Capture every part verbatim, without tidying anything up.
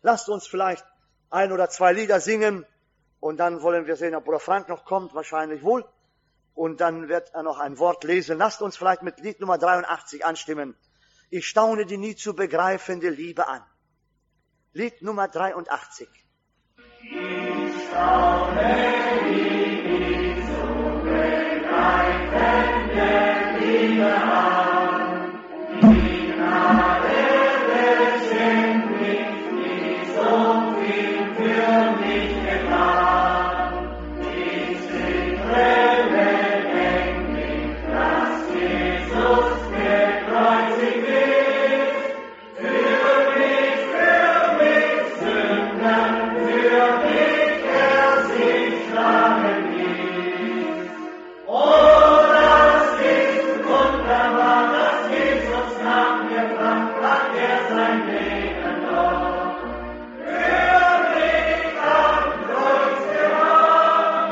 lasst uns vielleicht ein oder zwei Lieder singen und dann wollen wir sehen, ob Bruder Frank noch kommt, wahrscheinlich wohl. Und dann wird er noch ein Wort lesen. Lasst uns vielleicht mit Lied Nummer dreiundachtzig anstimmen. Ich staune die nie zu begreifende Liebe an. Lied Nummer dreiundachtzig. Ich staune die nie zu begreifende Liebe an. Die Gnade beschenkt mich, die so viel für mich getan. Ich sitze bedenklich, dass Jesus gekreuzigt ist. Für mich, für mich Sünder, für mich er sich schlagen ließ. Oh, das ist wunderbar, dass Jesus nach mir kam, hat er sein Leben doch für mich am Kreuz gewandt.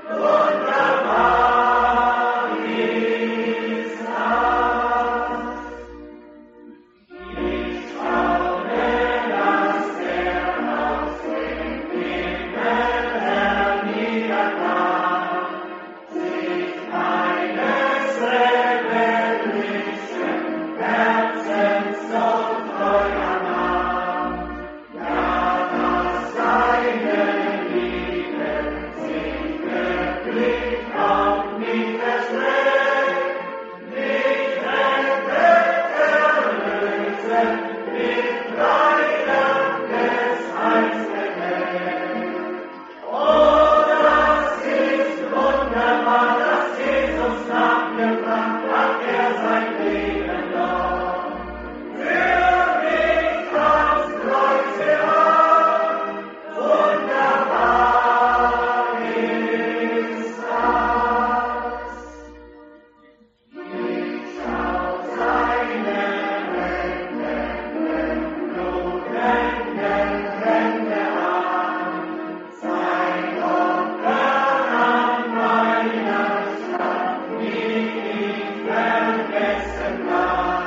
Wunderbar ist das. Ich staune, dass er aus dem Himmel herniederkam, sich meines rebellischen Herzens so treu annahm. Ja, dass seine Liebe sich wirklich auf mich erstreckt, mich rettet, erlösen, mit Leidern des Heils bedeckt. Oh, das ist wunderbar, dass Jesus nach mir kam, hat er sein Leben doch für mich aufs Kreuz gewandt. Wunderbar ist das. Ich schau seine rettenden, blutenden Hände an, sein Opfer an meiner Stadt, wie ich vergessen war.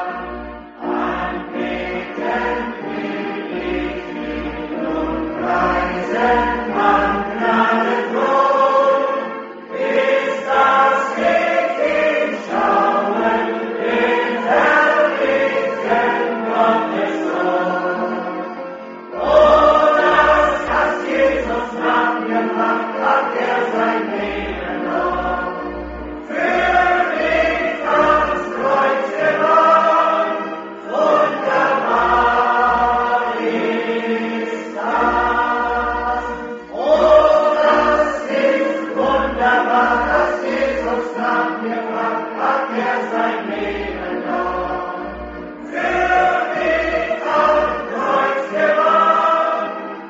Anbeten will ich ihn und preisen an Gnadenthron. Ist das nicht im Schauen den herrlichen Gottessohn? Oh, das, was Jesus nach mir macht, hat er sein Leben noch für mich ans Kreuz gewandt. Wunderbar ist das. Oh, das ist wunderbar, dass Jesus nach mir macht, hat er sein Leben noch für mich ans Kreuz gewandt.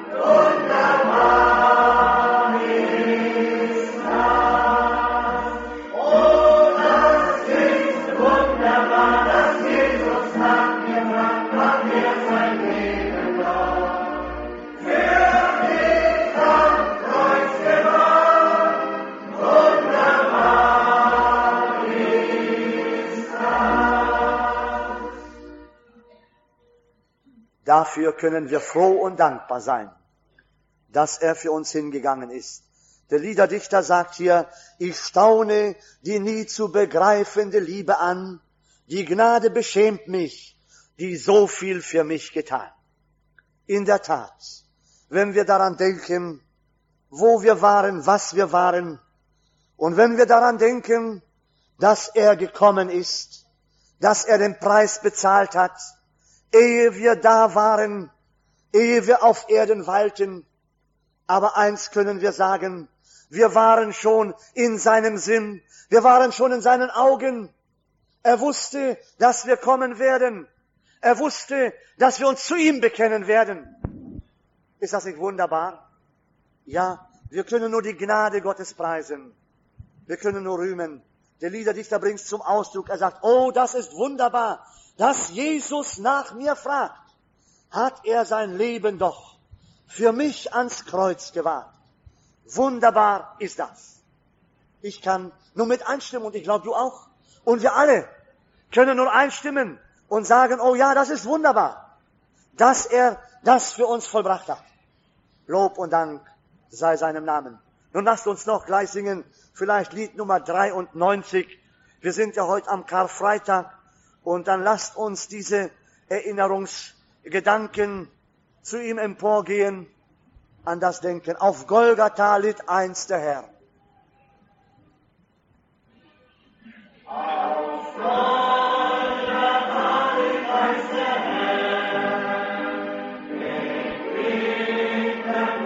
Wunderbar ist das. Oh, das ist wunderbar, dass Jesus nach mir macht, hat er sein Leben noch für mich ans Kreuz gewandt. Wunderbar ist das. Dafür können wir froh und dankbar sein, dass er für uns hingegangen ist. Der Liederdichter sagt hier, ich staune die nie zu begreifende Liebe an. Die Gnade beschämt mich, die so viel für mich getan. In der Tat, wenn wir daran denken, wo wir waren, was wir waren, und wenn wir daran denken, dass er gekommen ist, dass er den Preis bezahlt hat, ehe wir da waren, ehe wir auf Erden weilten. Aber eins können wir sagen, wir waren schon in seinem Sinn, wir waren schon in seinen Augen. Er wusste, dass wir kommen werden. Er wusste, dass wir uns zu ihm bekennen werden. Ist das nicht wunderbar? Ja, wir können nur die Gnade Gottes preisen. Wir können nur rühmen. Der Liederdichter bringt es zum Ausdruck. Er sagt, oh, das ist wunderbar, dass Jesus nach mir fragt. Hat er sein Leben doch für mich ans Kreuz gewagt. Wunderbar ist das. Ich kann nur mit einstimmen und ich glaube, du auch. Und wir alle können nur einstimmen und sagen, oh ja, das ist wunderbar, dass er das für uns vollbracht hat. Lob und Dank sei seinem Namen. Nun lasst uns noch gleich singen, vielleicht Lied Nummer dreiundneunzig. Wir sind ja heute am Karfreitag und dann lasst uns diese Erinnerungsgedanken zu ihm emporgehen, an das Denken. Auf Golgatha litt einst der Herr. Auf Golgatha litt einst der Herr, mit bittern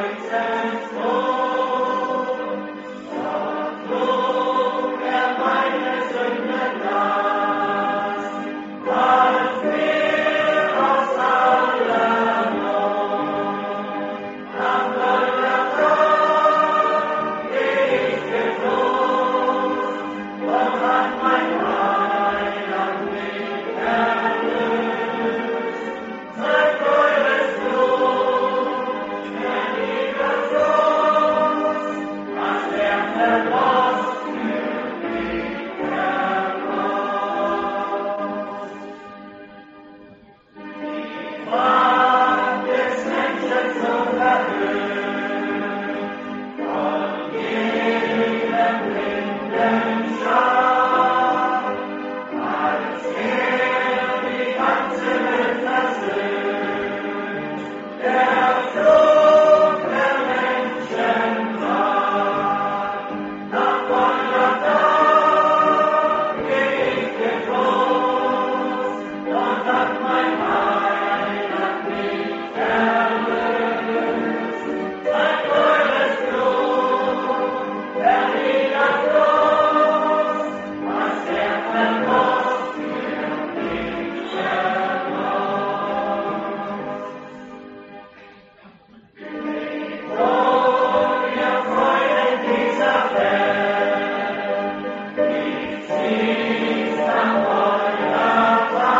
Kreuzestod, dort trug er meine Sünden Last, ward mir aus aller Not. Am Golgatha geh ich getrost, dort hat mein Heiland mich erlöst. Sein teures Blut, der Liebe-Trost, was er vergoss für mich vergoss. Die Macht des Menschen so verhöhnt, von jedem blinden Schar, als er die ganze Welt versöhnt, der Fluch der Menschen war. Nach Golgatha geh ich getrost, dort hat mein Heiland mich erlöst. Sein teures Blut, der Liebe-Trost, was er vergoss für mich vergoss. Gloria, Freude dieser Welt, ich zieh's am Golgatha.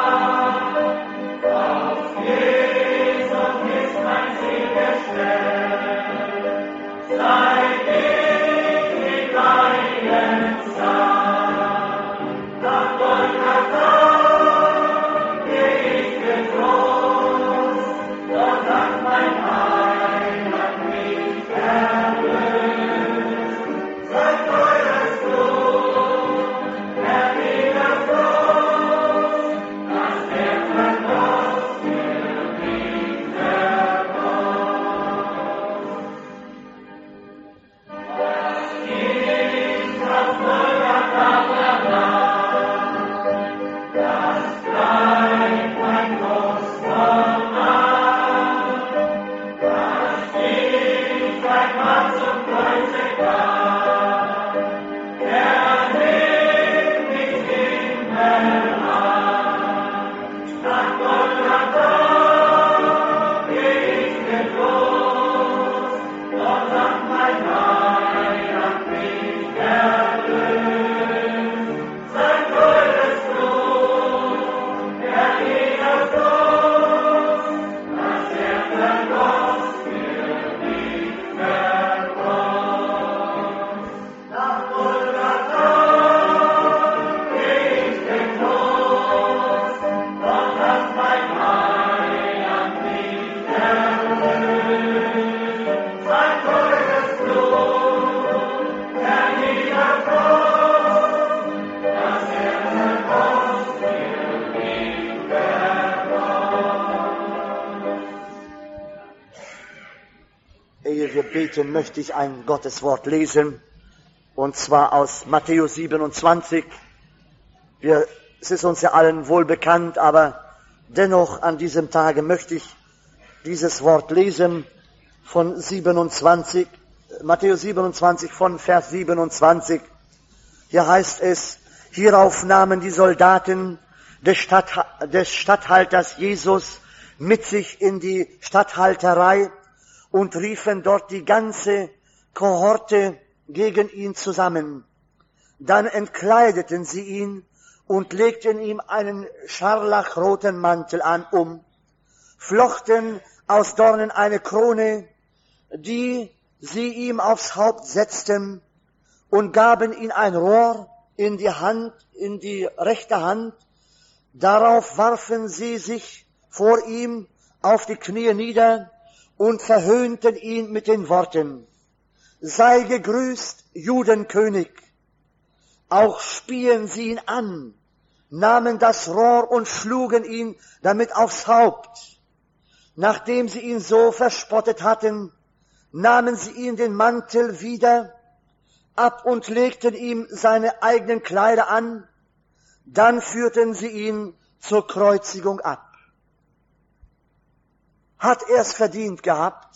Auf Jesus ist mein Ziel gestellt, seit ich mit Leiden sah. Nach Golgatha geh ich getrost, dort hat mein Heiland mich erlöst. Sein teures Blut, der Liebe-Trost, was er vergoss für mich vergoss. Was ich auf Golgatha verlangt, das bleibt mein kostbarer Macht. Was ich einmal zum Kreuze gab, er nimmt mich Himmel an. Nach Golgatha geh ich getrost, dort hat mein Heiland mich erlöst. Sein teures Blut, der Liebe-Trost, was er vergoss für mich vergoss. Nach Golgatha geh ich getrost, dort hat mein Heiland mich erlöst. Sein teures Blut, der Liebe-Trost, was er vergoss für mich vergoss. Ehe wir beten, möchte ich ein Gotteswort lesen, und zwar aus Matthäus siebenundzwanzig. Wir, es ist uns ja allen wohl bekannt, aber dennoch an diesem Tage möchte ich dieses Wort lesen von siebenundzwanzig, Matthäus siebenundzwanzig von Vers siebenundzwanzig. Hier heißt es: Hierauf nahmen die Soldaten des, Stadt, des Statthalters Jesus mit sich in die Statthalterei und riefen dort die ganze Kohorte gegen ihn zusammen. Dann entkleideten sie ihn und legten ihm einen scharlachroten Mantel an um, flochten aus Dornen eine Krone, die sie ihm aufs Haupt setzten, und gaben ihm ein Rohr in die Hand, in die rechte Hand. Darauf warfen sie sich vor ihm auf die Knie nieder und verhöhnten ihn mit den Worten: Sei gegrüßt, Judenkönig. Auch spien sie ihn an, nahmen das Rohr und schlugen ihn damit aufs Haupt. Nachdem sie ihn so verspottet hatten, nahmen sie ihm den Mantel wieder ab und legten ihm seine eigenen Kleider an. Dann führten sie ihn zur Kreuzigung ab. Hat er es verdient gehabt?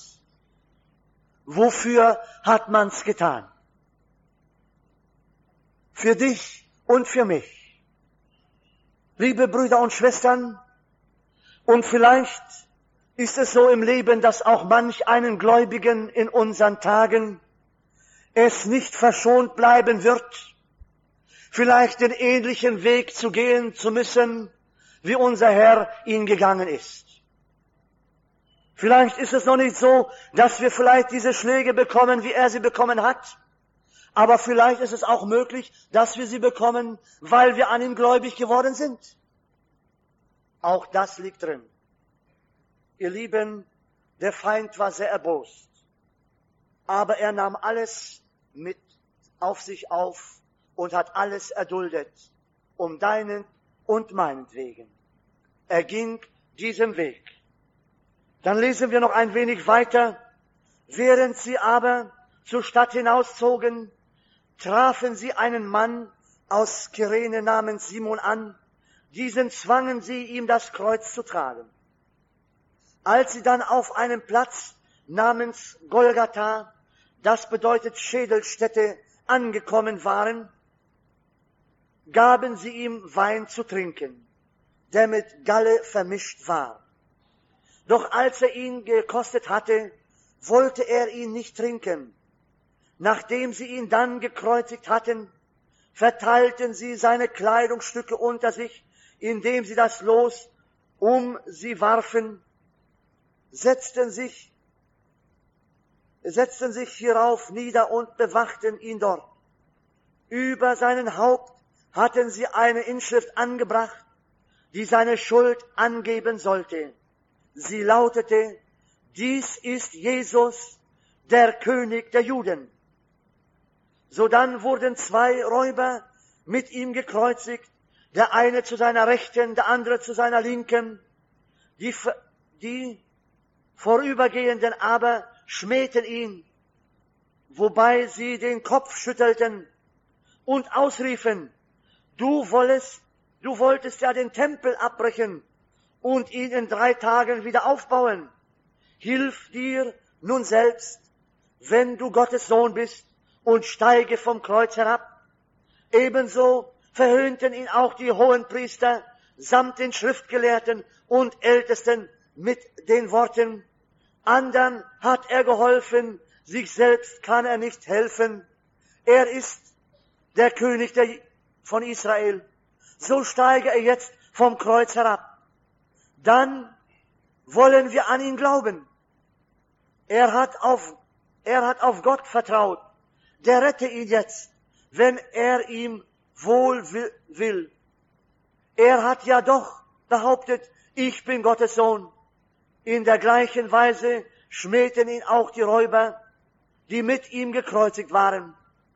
Wofür hat man's getan? Für dich und für mich. Liebe Brüder und Schwestern, und vielleicht ist es so im Leben, dass auch manch einen Gläubigen in unseren Tagen es nicht verschont bleiben wird, vielleicht den ähnlichen Weg zu gehen zu müssen, wie unser Herr ihn gegangen ist. Vielleicht ist es noch nicht so, dass wir vielleicht diese Schläge bekommen, wie er sie bekommen hat, aber vielleicht ist es auch möglich, dass wir sie bekommen, weil wir an ihn gläubig geworden sind. Auch das liegt drin. Ihr Lieben, der Feind war sehr erbost, aber er nahm alles mit auf sich auf und hat alles erduldet, um deinen und meinetwegen. Er ging diesem Weg. Dann lesen wir noch ein wenig weiter. Während sie aber zur Stadt hinauszogen, trafen sie einen Mann aus Kyrene namens Simon an. Diesen zwangen sie, ihm das Kreuz zu tragen. Als sie dann auf einem Platz namens Golgatha, das bedeutet Schädelstätte, angekommen waren, gaben sie ihm Wein zu trinken, der mit Galle vermischt war. Doch als er ihn gekostet hatte, wollte er ihn nicht trinken. Nachdem sie ihn dann gekreuzigt hatten, verteilten sie seine Kleidungsstücke unter sich, indem sie das Los um sie warfen, setzten sich, setzten sich hierauf nieder und bewachten ihn dort. Über seinen Haupt hatten sie eine Inschrift angebracht, die seine Schuld angeben sollte. Sie lautete: Dies ist Jesus, der König der Juden. Sodann wurden zwei Räuber mit ihm gekreuzigt, der eine zu seiner Rechten, der andere zu seiner Linken. Die, die Vorübergehenden aber schmähten ihn, wobei sie den Kopf schüttelten und ausriefen: Du wolltest, du wolltest ja den Tempel abbrechen und ihn in drei Tagen wieder aufbauen. Hilf dir nun selbst, wenn du Gottes Sohn bist, und steige vom Kreuz herab. Ebenso verhöhnten ihn auch die Hohenpriester samt den Schriftgelehrten und Ältesten mit den Worten: Andern hat er geholfen, sich selbst kann er nicht helfen. Er ist der König der, von Israel. So steige er jetzt vom Kreuz herab. Dann wollen wir an ihn glauben. Er hat auf, er hat auf Gott vertraut. Der rette ihn jetzt, wenn er ihm wohl will. Er hat ja doch behauptet, ich bin Gottes Sohn. In der gleichen Weise schmähten ihn auch die Räuber, die mit ihm gekreuzigt waren.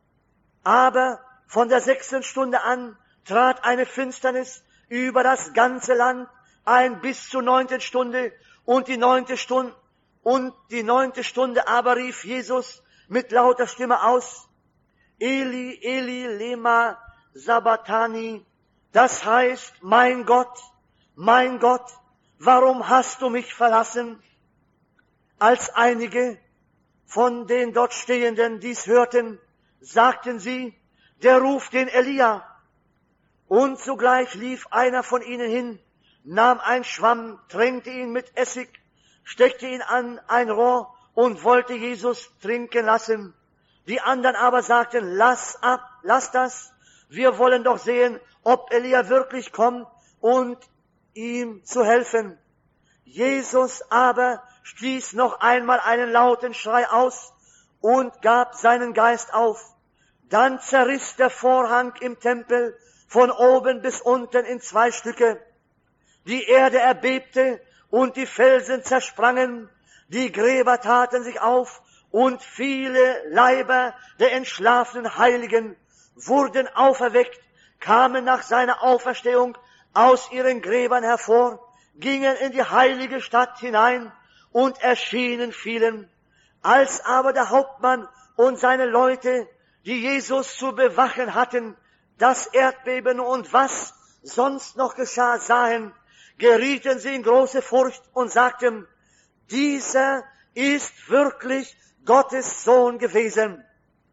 Aber von der sechsten Stunde an trat eine Finsternis über das ganze Land ein bis zur neunten Stunde, und die neunte Stunde, und die neunte Stunde aber rief Jesus mit lauter Stimme aus: Eli, Eli, lema sabachthani. Das heißt: Mein Gott, mein Gott, warum hast du mich verlassen? Als einige von den dort Stehenden dies hörten, sagten sie: Der ruft den Elia. Und sogleich lief einer von ihnen hin, nahm ein Schwamm, tränkte ihn mit Essig, steckte ihn an ein Rohr und wollte Jesus trinken lassen. Die anderen aber sagten: Lass ab, lass das. Wir wollen doch sehen, ob Elia wirklich kommt und ihm zu helfen. Jesus aber stieß noch einmal einen lauten Schrei aus und gab seinen Geist auf. Dann zerriss der Vorhang im Tempel von oben bis unten in zwei Stücke. Die Erde erbebte und die Felsen zersprangen, die Gräber taten sich auf, und viele Leiber der entschlafenen Heiligen wurden auferweckt, kamen nach seiner Auferstehung aus ihren Gräbern hervor, gingen in die heilige Stadt hinein und erschienen vielen. Als aber der Hauptmann und seine Leute, die Jesus zu bewachen hatten, das Erdbeben und was sonst noch geschah, sahen, gerieten sie in große Furcht und sagten, dieser ist wirklich Gottes Sohn gewesen.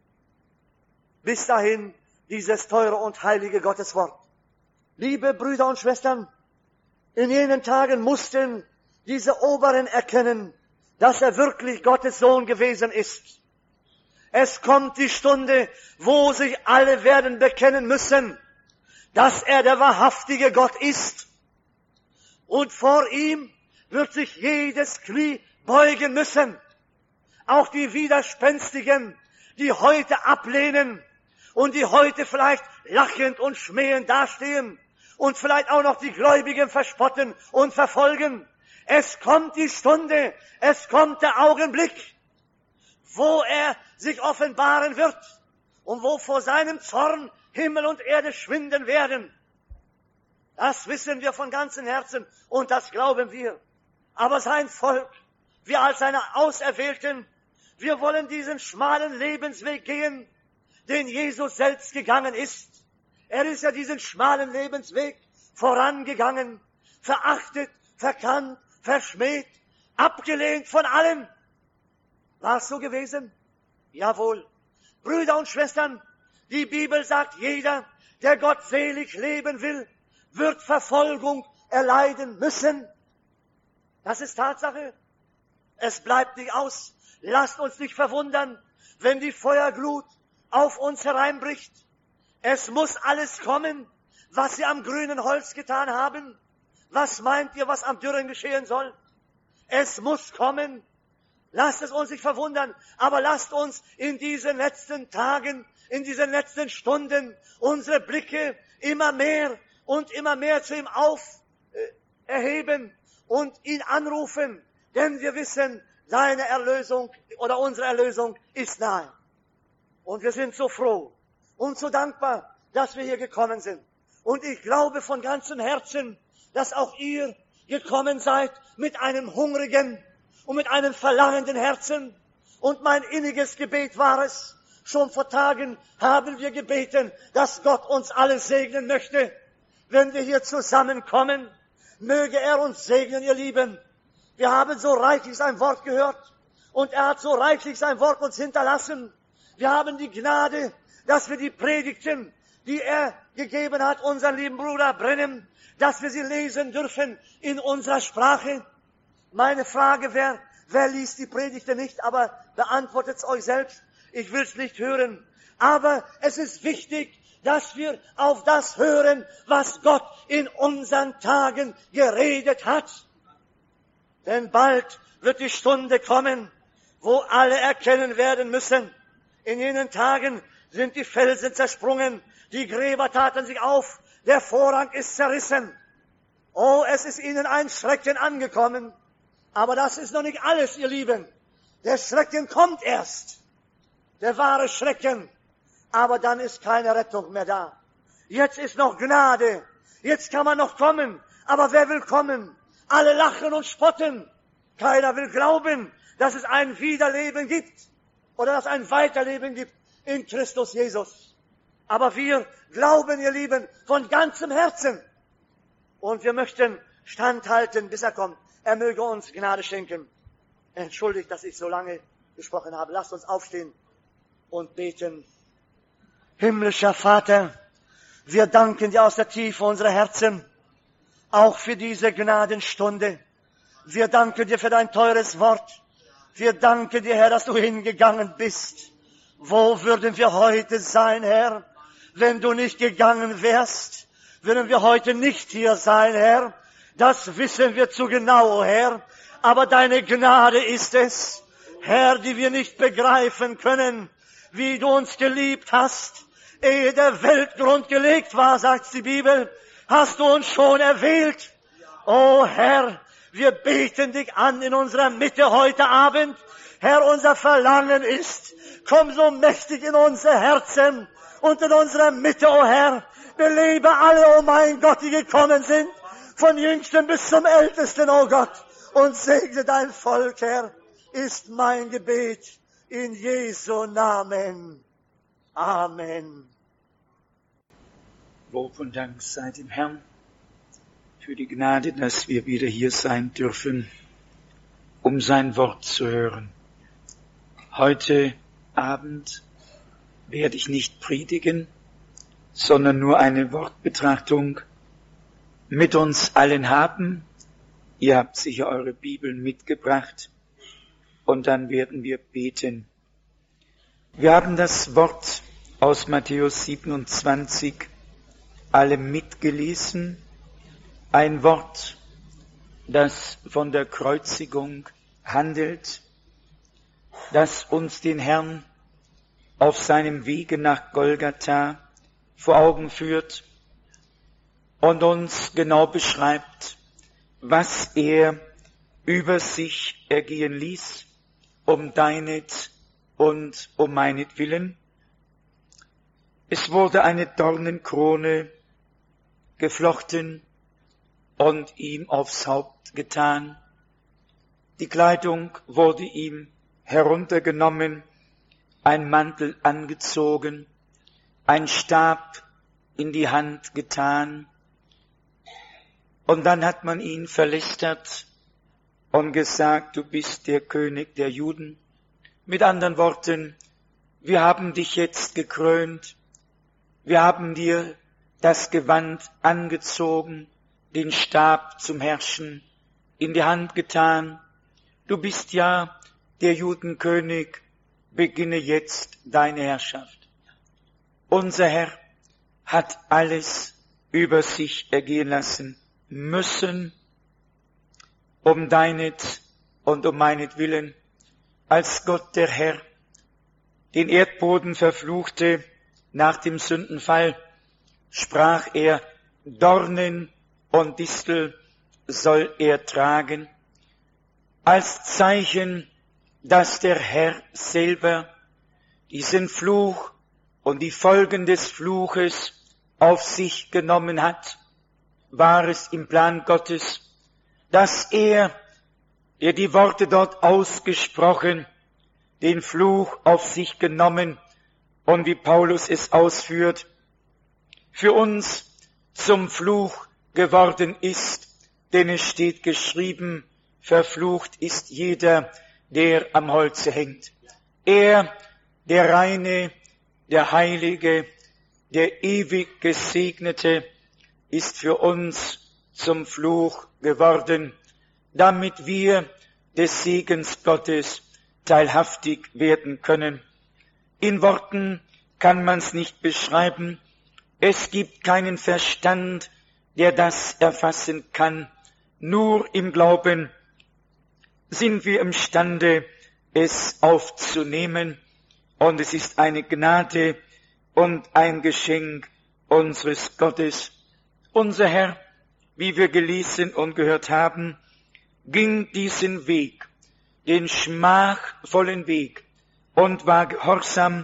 Bis dahin dieses teure und heilige Gotteswort. Liebe Brüder und Schwestern, in jenen Tagen mussten diese Oberen erkennen, dass er wirklich Gottes Sohn gewesen ist. Es kommt die Stunde, wo sich alle werden bekennen müssen, dass er der wahrhaftige Gott ist. Und vor ihm wird sich jedes Knie beugen müssen. Auch die Widerspenstigen, die heute ablehnen und die heute vielleicht lachend und schmähend dastehen und vielleicht auch noch die Gläubigen verspotten und verfolgen. Es kommt die Stunde, es kommt der Augenblick, wo er sich offenbaren wird und wo vor seinem Zorn Himmel und Erde schwinden werden. Das wissen wir von ganzem Herzen und das glauben wir. Aber sein Volk, wir als seine Auserwählten, wir wollen diesen schmalen Lebensweg gehen, den Jesus selbst gegangen ist. Er ist ja diesen schmalen Lebensweg vorangegangen, verachtet, verkannt, verschmäht, abgelehnt von allen. War es so gewesen? Jawohl. Brüder und Schwestern, die Bibel sagt, jeder, der gottselig leben will, wird Verfolgung erleiden müssen. Das ist Tatsache. Es bleibt nicht aus. Lasst uns nicht verwundern, wenn die Feuerglut auf uns hereinbricht. Es muss alles kommen, was sie am grünen Holz getan haben. Was meint ihr, was am Dürren geschehen soll? Es muss kommen. Lasst es uns nicht verwundern, aber lasst uns in diesen letzten Tagen, in diesen letzten Stunden unsere Blicke immer mehr und immer mehr zu ihm auf äh, erheben und ihn anrufen, denn wir wissen, seine Erlösung oder unsere Erlösung ist nahe. Und wir sind so froh und so dankbar, dass wir hier gekommen sind. Und ich glaube von ganzem Herzen, dass auch ihr gekommen seid mit einem hungrigen und mit einem verlangenden Herzen. Und mein inniges Gebet war es, schon vor Tagen haben wir gebeten, dass Gott uns alle segnen möchte, wenn wir hier zusammenkommen. Möge er uns segnen, ihr Lieben. Wir haben so reichlich sein Wort gehört und er hat so reichlich sein Wort uns hinterlassen. Wir haben die Gnade, dass wir die Predigten, die er gegeben hat, unseren lieben Bruder Brennem, dass wir sie lesen dürfen in unserer Sprache. Meine Frage wäre, wer liest die Predigten nicht, aber beantwortet es euch selbst. Ich will es nicht hören. Aber es ist wichtig, dass wir auf das hören, was Gott in unseren Tagen geredet hat. Denn bald wird die Stunde kommen, wo alle erkennen werden müssen. In jenen Tagen sind die Felsen zersprungen, die Gräber taten sich auf, der Vorhang ist zerrissen. Oh, es ist ihnen ein Schrecken angekommen. Aber das ist noch nicht alles, ihr Lieben. Der Schrecken kommt erst. Der wahre Schrecken. Aber dann ist keine Rettung mehr da. Jetzt ist noch Gnade. Jetzt kann man noch kommen. Aber wer will kommen? Alle lachen und spotten. Keiner will glauben, dass es ein Wiederleben gibt. Oder dass es ein Weiterleben gibt in Christus Jesus. Aber wir glauben, ihr Lieben, von ganzem Herzen. Und wir möchten standhalten, bis er kommt. Er möge uns Gnade schenken. Entschuldigt, dass ich so lange gesprochen habe. Lasst uns aufstehen und beten. Himmlischer Vater, wir danken dir aus der Tiefe unserer Herzen, auch für diese Gnadenstunde. Wir danken dir für dein teures Wort. Wir danken dir, Herr, dass du hingegangen bist. Wo würden wir heute sein, Herr, wenn du nicht gegangen wärst? Würden wir heute nicht hier sein, Herr? Das wissen wir zu genau, Herr. Aber deine Gnade ist es, Herr, die wir nicht begreifen können, wie du uns geliebt hast. Ehe der Weltgrund gelegt war, sagt die Bibel, hast du uns schon erwählt. O Herr, Wir beten dich an in unserer Mitte heute Abend. Herr, unser Verlangen ist, komm so mächtig in unser Herzen und in unserer Mitte, o Herr. Belebe alle, o mein Gott, die gekommen sind, von Jüngsten bis zum Ältesten, o Gott, und segne dein Volk, Herr, ist mein Gebet in Jesu Namen. Amen. Lob und Dank sei dem Herrn für die Gnade, dass wir wieder hier sein dürfen, um sein Wort zu hören. Heute Abend werde ich nicht predigen, sondern nur eine Wortbetrachtung mit uns allen haben. Ihr habt sicher eure Bibeln mitgebracht und dann werden wir beten. Wir haben das Wort aus Matthäus siebenundzwanzig alle mitgelesen. Ein Wort, das von der Kreuzigung handelt, das uns den Herrn auf seinem Wege nach Golgatha vor Augen führt und uns genau beschreibt, was er über sich ergehen ließ, um deinet und um meinetwillen. Es wurde eine Dornenkrone geflochten und ihm aufs Haupt getan. Die Kleidung wurde ihm heruntergenommen, ein Mantel angezogen, ein Stab in die Hand getan. Und dann hat man ihn verlästert und gesagt, du bist der König der Juden. Mit anderen Worten, wir haben dich jetzt gekrönt, wir haben dir das Gewand angezogen, den Stab zum Herrschen in die Hand getan. Du bist ja der Judenkönig, beginne jetzt deine Herrschaft. Unser Herr hat alles über sich ergehen lassen müssen, um deinet und um meinetwillen. Als Gott der Herr den Erdboden verfluchte nach dem Sündenfall, sprach er, Dornen und Distel soll er tragen, als Zeichen, dass der Herr selber diesen Fluch und die Folgen des Fluches auf sich genommen hat, war es im Plan Gottes, dass er, der die Worte dort ausgesprochen, den Fluch auf sich genommen und wie Paulus es ausführt, für uns zum Fluch geworden ist, denn es steht geschrieben, verflucht ist jeder, der am Holze hängt. Er, der Reine, der Heilige, der ewig Gesegnete, ist für uns zum Fluch geworden, damit wir des Segens Gottes teilhaftig werden können. In Worten kann man's nicht beschreiben. Es gibt keinen Verstand, der das erfassen kann. Nur im Glauben sind wir imstande, es aufzunehmen. Und es ist eine Gnade und ein Geschenk unseres Gottes. Unser Herr, wie wir gelesen und gehört haben, ging diesen Weg, den schmachvollen Weg, und war gehorsam,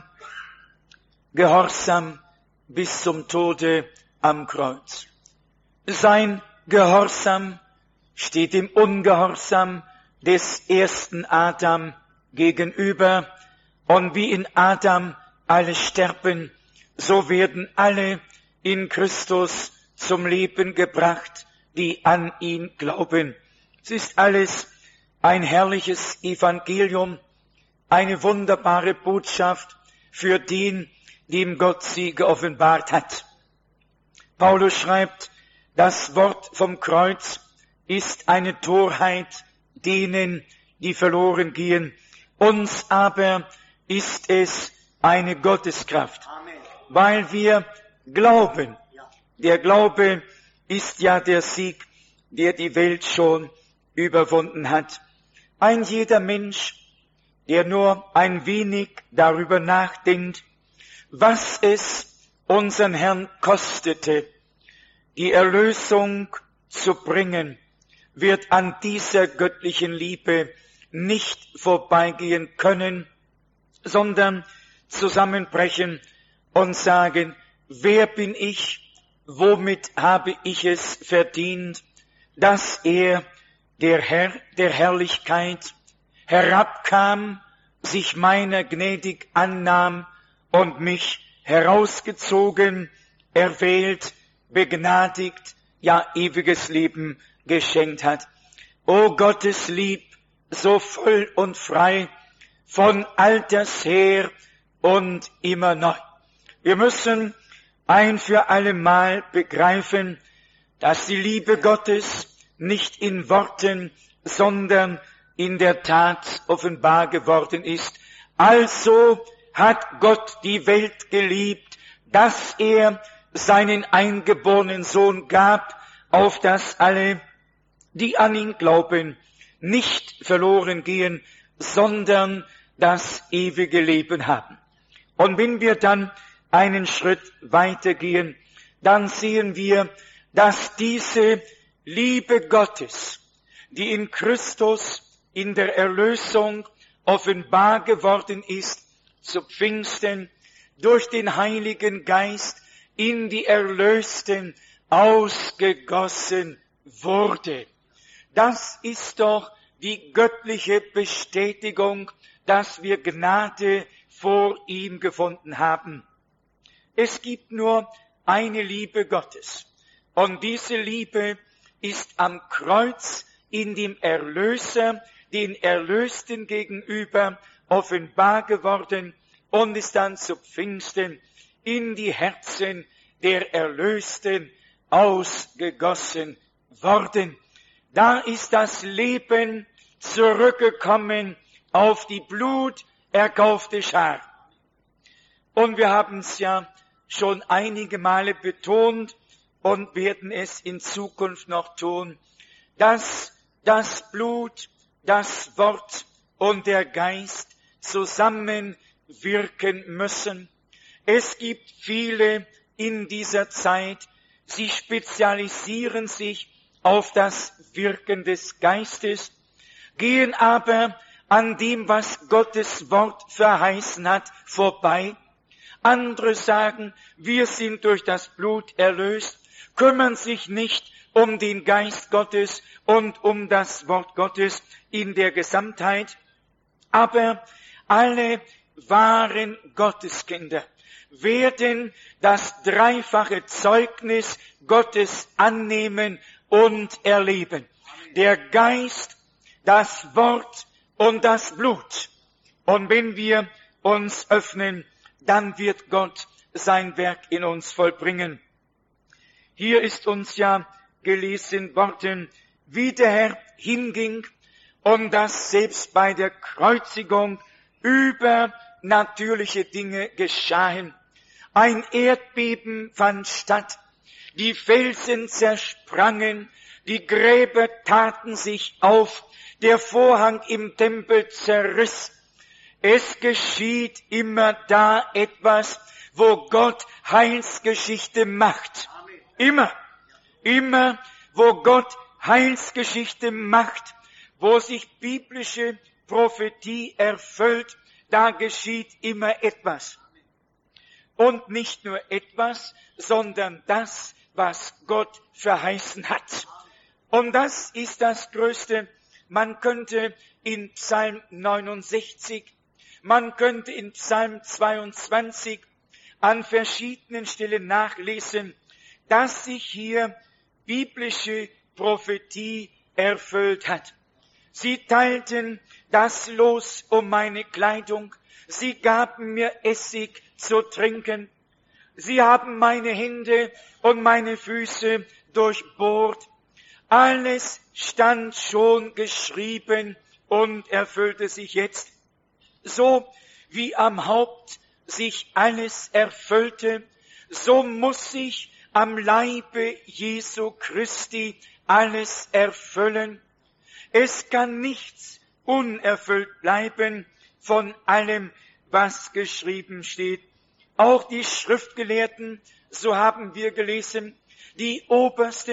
gehorsam bis zum Tode am Kreuz. Sein Gehorsam steht dem Ungehorsam des ersten Adam gegenüber, und wie in Adam alle sterben, so werden alle in Christus zum Leben gebracht, die an ihn glauben. Es ist alles ein herrliches Evangelium, eine wunderbare Botschaft für den, dem Gott sie geoffenbart hat. Paulus schreibt, das Wort vom Kreuz ist eine Torheit denen, die verloren gehen. Uns aber ist es eine Gotteskraft, Amen. Weil wir glauben. Der Glaube ist ja der Sieg, der die Welt schon überwunden hat. Ein jeder Mensch, der nur ein wenig darüber nachdenkt, was es unseren Herrn kostete, die Erlösung zu bringen, wird an dieser göttlichen Liebe nicht vorbeigehen können, sondern zusammenbrechen und sagen, wer bin ich, womit habe ich es verdient, dass er, der Herr der Herrlichkeit, herabkam, sich meiner gnädig annahm und mich herausgezogen, erwählt, begnadigt, ja ewiges Leben geschenkt hat. O Gottes Lieb, so voll und frei, von alters her und immer noch. Wir müssen ein für allemal begreifen, dass die Liebe Gottes nicht in Worten, sondern in der Tat offenbar geworden ist. Also hat Gott die Welt geliebt, dass er seinen eingeborenen Sohn gab, auf dass alle, die an ihn glauben, nicht verloren gehen, sondern das ewige Leben haben. Und wenn wir dann einen Schritt weitergehen, dann sehen wir, dass diese Liebe Gottes, die in Christus in der Erlösung offenbar geworden ist, zu Pfingsten durch den Heiligen Geist in die Erlösten ausgegossen wurde. Das ist doch die göttliche Bestätigung, dass wir Gnade vor ihm gefunden haben. Es gibt nur eine Liebe Gottes. Und diese Liebe ist am Kreuz in dem Erlöser, den Erlösten gegenüber offenbar geworden und ist dann zu Pfingsten in die Herzen der Erlösten ausgegossen worden. Da ist das Leben zurückgekommen auf die bluterkaufte Schar. Und wir haben es ja schon einige Male betont und werden es in Zukunft noch tun, dass das Blut, das Wort und der Geist zusammenwirken müssen. Es gibt viele in dieser Zeit, sie spezialisieren sich auf das Wirken des Geistes, gehen aber an dem, was Gottes Wort verheißen hat, vorbei. Andere sagen, wir sind durch das Blut erlöst, kümmern sich nicht um den Geist Gottes und um das Wort Gottes in der Gesamtheit. Aber alle wahren Gotteskinder werden das dreifache Zeugnis Gottes annehmen und erleben. Der Geist, das Wort und das Blut. Und wenn wir uns öffnen, dann wird Gott sein Werk in uns vollbringen. Hier ist uns ja gelesen worden, wie der Herr hinging und dass selbst bei der Kreuzigung übernatürliche Dinge geschahen. Ein Erdbeben fand statt, die Felsen zersprangen, die Gräber taten sich auf, der Vorhang im Tempel zerriss. Es geschieht immer da etwas, wo Gott Heilsgeschichte macht. Immer, immer, wo Gott Heilsgeschichte macht, wo sich biblische Prophetie erfüllt, da geschieht immer etwas. Und nicht nur etwas, sondern das, was Gott verheißen hat. Und das ist das Größte. Man könnte in Psalm neunundsechzig, man könnte in Psalm zweiundzwanzig an verschiedenen Stellen nachlesen, dass sich hier biblische Prophetie erfüllt hat. Sie teilten das Los um meine Kleidung, sie gaben mir Essig zu trinken, sie haben meine Hände und meine Füße durchbohrt. Alles stand schon geschrieben und erfüllte sich jetzt. So wie am Haupt sich alles erfüllte, so muss sich am Leibe Jesu Christi alles erfüllen. Es kann nichts unerfüllt bleiben von allem, was geschrieben steht. Auch die Schriftgelehrten, so haben wir gelesen, die obersten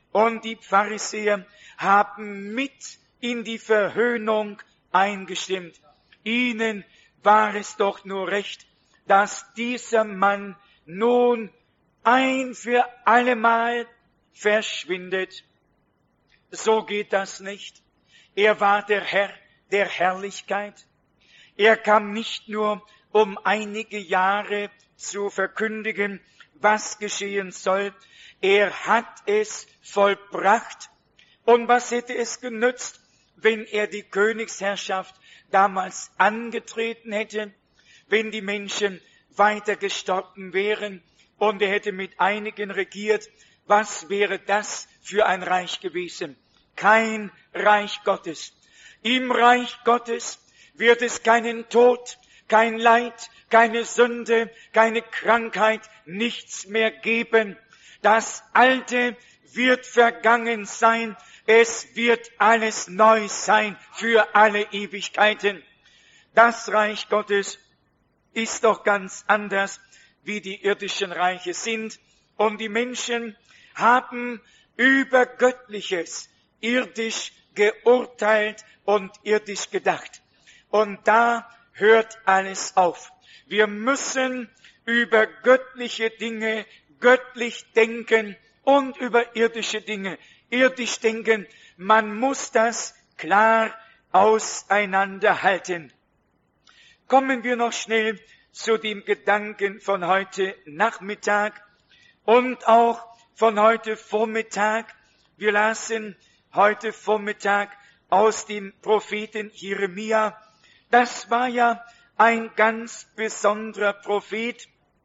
und die Pharisäer haben mit in die Verhöhnung eingestimmt. Ihnen war es doch nur recht, dass dieser Mann nun ein für allemal verschwindet. So geht das nicht. Er war der Herr der Herrlichkeit. Er kam nicht nur, um einige Jahre zu verkündigen, was geschehen soll. Er hat es vollbracht. Und was hätte es genützt, wenn er die Königsherrschaft damals angetreten hätte, wenn die Menschen weiter gestorben wären und er hätte mit einigen regiert? Was wäre das für ein Reich gewesen? Kein Reich Gottes. Im Reich Gottes wird es keinen Tod, kein Leid, keine Sünde, keine Krankheit, nichts mehr geben. Das Alte wird vergangen sein. Es wird alles neu sein für alle Ewigkeiten. Das Reich Gottes ist doch ganz anders, wie die irdischen Reiche sind. Und die Menschen haben über Göttliches irdisch geurteilt und irdisch gedacht. Und da hört alles auf. Wir müssen über göttliche Dinge göttlich denken und über irdische Dinge irdisch denken. Man muss das klar auseinanderhalten. Kommen wir noch schnell zu dem Gedanken von heute Nachmittag und auch von heute Vormittag. Wir lasen heute Vormittag aus dem Propheten Jeremia. Das war ja ein ganz besonderer Prophet.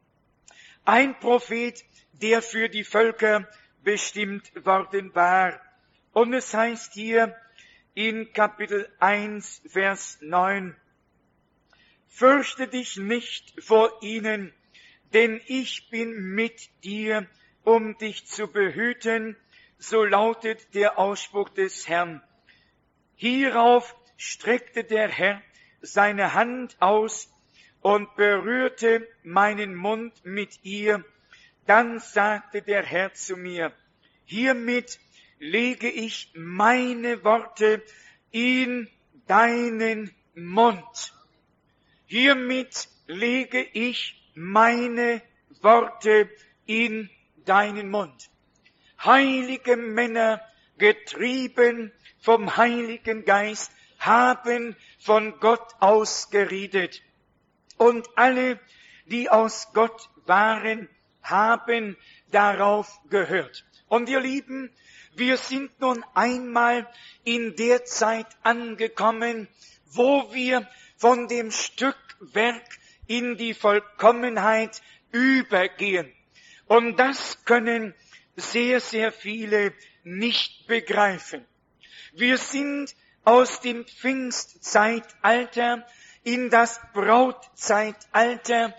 Ein Prophet, der für die Völker bestimmt worden war. Und es heißt hier in Kapitel eins, Vers neun, Fürchte dich nicht vor ihnen, denn ich bin mit dir, um dich zu behüten, so lautet der Ausspruch des Herrn. Hierauf streckte der Herr seine Hand aus und berührte meinen Mund mit ihr. Dann sagte der Herr zu mir, hiermit lege ich meine Worte in deinen Mund. Hiermit lege ich meine Worte in deinen Mund. Heilige Männer, getrieben vom Heiligen Geist, haben von Gott aus geredet. Und alle, die aus Gott waren, haben darauf gehört. Und ihr Lieben, wir sind nun einmal in der Zeit angekommen, wo wir von dem Stückwerk in die Vollkommenheit übergehen. Und das können sehr, sehr viele nicht begreifen. Wir sind aus dem Pfingstzeitalter in das Brautzeitalter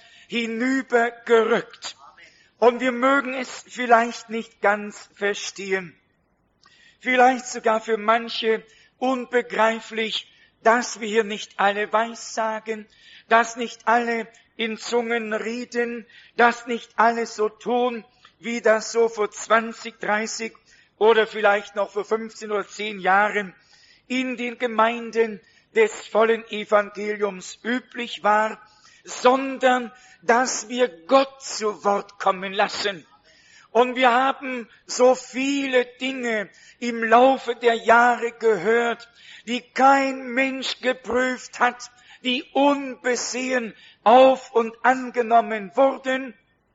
hinübergerückt. Und wir mögen es vielleicht nicht ganz verstehen. Vielleicht sogar für manche unbegreiflich, dass wir hier nicht alle Weissagen, dass nicht alle in Zungen reden, dass nicht alle so tun, wie das so vor zwanzig, dreißig oder vielleicht noch vor fünfzehn oder zehn Jahren in den Gemeinden des vollen Evangeliums üblich war, sondern dass wir Gott zu Wort kommen lassen. Und wir haben so viele Dinge im Laufe der Jahre gehört, die kein Mensch geprüft hat, die unbesehen auf und angenommen wurden.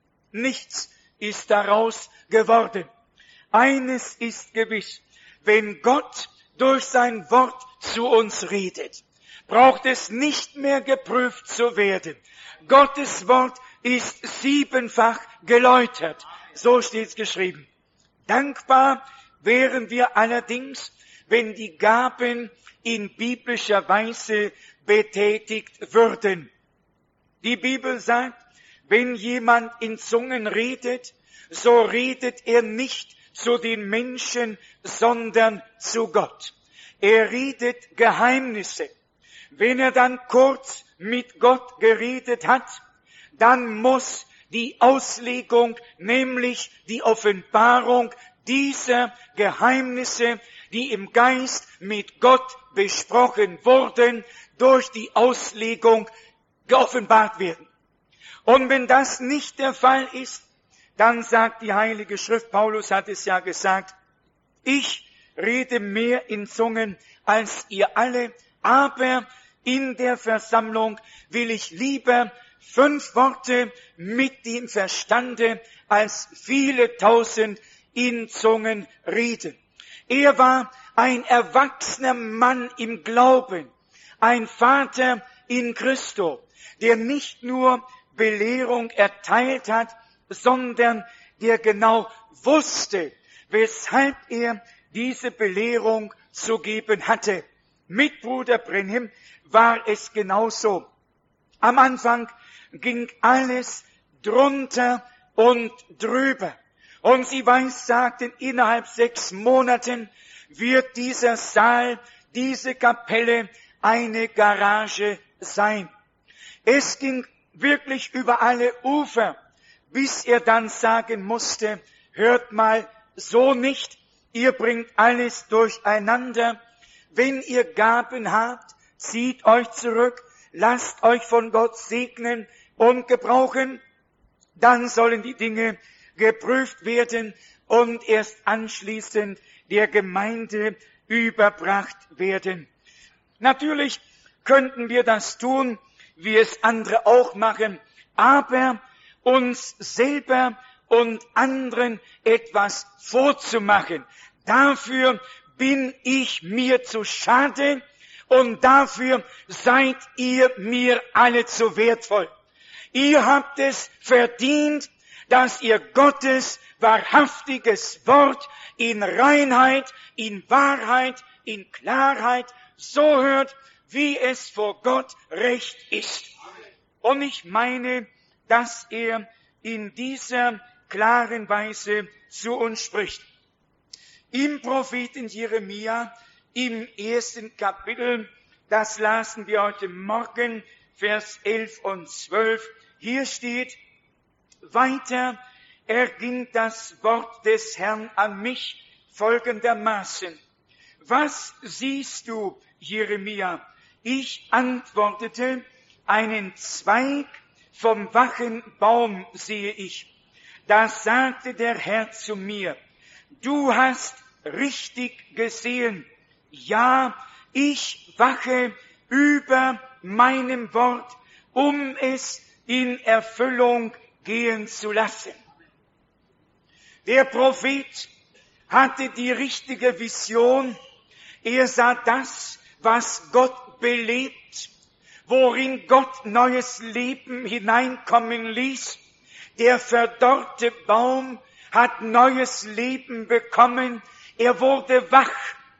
Nichts ist daraus geworden. Eines ist gewiss, wenn Gott durch sein Wort zu uns redet, braucht es nicht mehr geprüft zu werden. Gottes Wort ist siebenfach geläutert. So steht's geschrieben. Dankbar wären wir allerdings, wenn die Gaben in biblischer Weise betätigt würden. Die Bibel sagt, wenn jemand in Zungen redet, so redet er nicht zu den Menschen, sondern zu Gott. Er redet Geheimnisse. Wenn er dann kurz mit Gott geredet hat, dann muss die Auslegung, nämlich die Offenbarung dieser Geheimnisse, die im Geist mit Gott besprochen wurden, durch die Auslegung geoffenbart werden. Und wenn das nicht der Fall ist, dann sagt die Heilige Schrift, Paulus hat es ja gesagt, ich rede mehr in Zungen als ihr alle, aber in der Versammlung will ich lieber fünf Worte mit dem Verstande als viele tausend in Zungen reden. Er war ein erwachsener Mann im Glauben, ein Vater in Christo, der nicht nur Belehrung erteilt hat, sondern der genau wusste, weshalb er diese Belehrung zu geben hatte. Mit Bruder Brenhem war es genauso. Am Anfang ging alles drunter und drüber. Und sie weissagten, innerhalb sechs Monaten wird dieser Saal, diese Kapelle eine Garage sein. Es ging wirklich über alle Ufer, bis er dann sagen musste, hört mal, so nicht, ihr bringt alles durcheinander. Wenn ihr Gaben habt, zieht euch zurück, lasst euch von Gott segnen und gebrauchen, dann sollen die Dinge geprüft werden und erst anschließend der Gemeinde überbracht werden. Natürlich könnten wir das tun, wie es andere auch machen, aber uns selber und anderen etwas vorzumachen, dafür bin ich mir zu schade und dafür seid ihr mir alle zu wertvoll. Ihr habt es verdient, dass ihr Gottes wahrhaftiges Wort in Reinheit, in Wahrheit, in Klarheit so hört, wie es vor Gott recht ist. Und ich meine, dass er in dieser klaren Weise zu uns spricht. Im Propheten Jeremia, im ersten Kapitel, das lasen wir heute Morgen, Vers elf und zwölf, hier steht, weiter erging das Wort des Herrn an mich folgendermaßen. Was siehst du, Jeremia? Ich antwortete, einen Zweig vom wachen Baum sehe ich. Da sagte der Herr zu mir, du hast richtig gesehen. Ja, ich wache über meinem Wort, um es in Erfüllung gehen zu lassen. Der Prophet hatte die richtige Vision. Er sah das, was Gott belebt, worin Gott neues Leben hineinkommen ließ. Der verdorrte Baum hat neues Leben bekommen. Er wurde wach.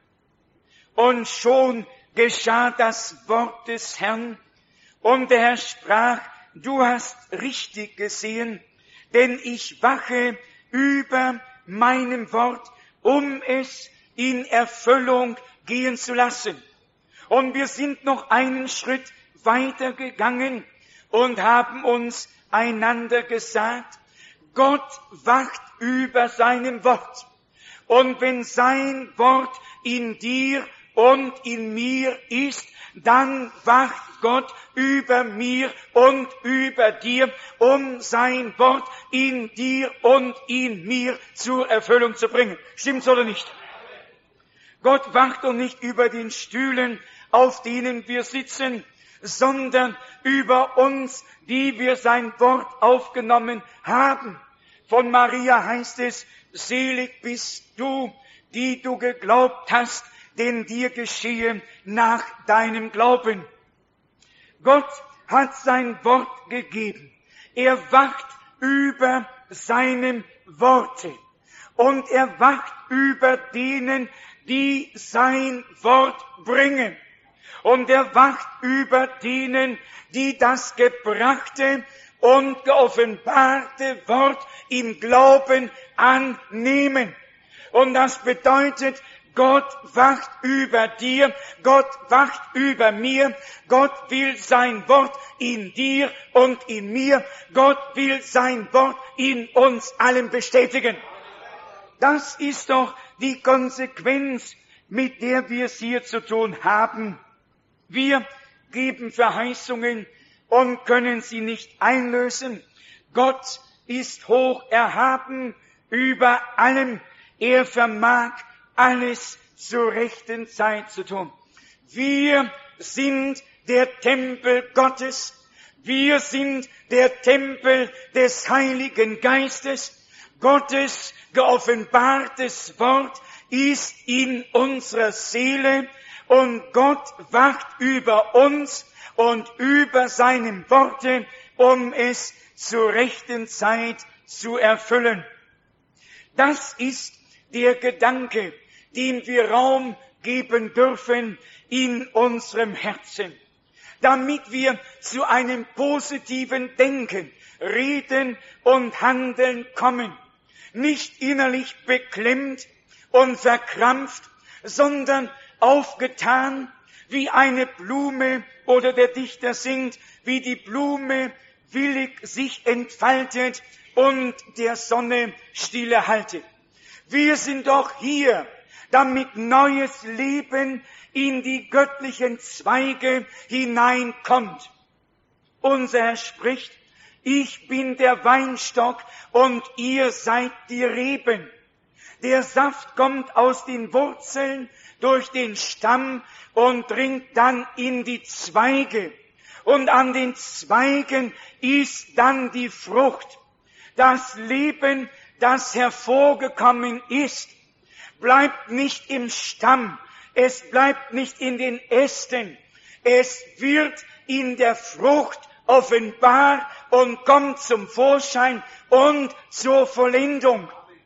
Und schon geschah das Wort des Herrn. Und der Herr sprach, du hast richtig gesehen, denn ich wache über meinem Wort, um es in Erfüllung gehen zu lassen. Und wir sind noch einen Schritt weiter gegangen und haben uns einander gesagt, Gott wacht über seinem Wort. Und wenn sein Wort in dir und in mir ist, dann wacht Gott über mir und über dir, um sein Wort in dir und in mir zur Erfüllung zu bringen. Stimmt's oder nicht? Gott wacht doch nicht über den Stühlen, auf denen wir sitzen, sondern über uns, die wir sein Wort aufgenommen haben. Von Maria heißt es, selig bist du, die du geglaubt hast, denn dir geschehe nach deinem Glauben. Gott hat sein Wort gegeben. Er wacht über seinem Worte. Und er wacht über denen, die sein Wort bringen. Und er wacht über denen, die das gebrachte und geoffenbarte Wort im Glauben annehmen. Und das bedeutet, Gott wacht über dir, Gott wacht über mir, Gott will sein Wort in dir und in mir, Gott will sein Wort in uns allen bestätigen. Das ist doch die Konsequenz, mit der wir es hier zu tun haben. Wir geben Verheißungen und können sie nicht einlösen. Gott ist hoch erhaben über allem. Er vermag alles zur rechten Zeit zu tun. Wir sind der Tempel Gottes. Wir sind der Tempel des Heiligen Geistes. Gottes geoffenbartes Wort ist in unserer Seele und Gott wacht über uns und über seinem Worte, um es zur rechten Zeit zu erfüllen. Das ist der Gedanke, dem wir Raum geben dürfen in unserem Herzen, damit wir zu einem positiven Denken, Reden und Handeln kommen, nicht innerlich beklemmt und verkrampft, sondern aufgetan wie eine Blume, oder der Dichter singt, wie die Blume willig sich entfaltet und der Sonne stille haltet. Wir sind doch hier, damit neues Leben in die göttlichen Zweige hineinkommt. Unser Herr spricht, ich bin der Weinstock und ihr seid die Reben. Der Saft kommt aus den Wurzeln durch den Stamm und dringt dann in die Zweige. Und an den Zweigen ist dann die Frucht. Das Leben, das hervorgekommen ist, bleibt nicht im Stamm, es bleibt nicht in den Ästen, es wird in der Frucht offenbar und kommt zum Vorschein und zur Vollendung.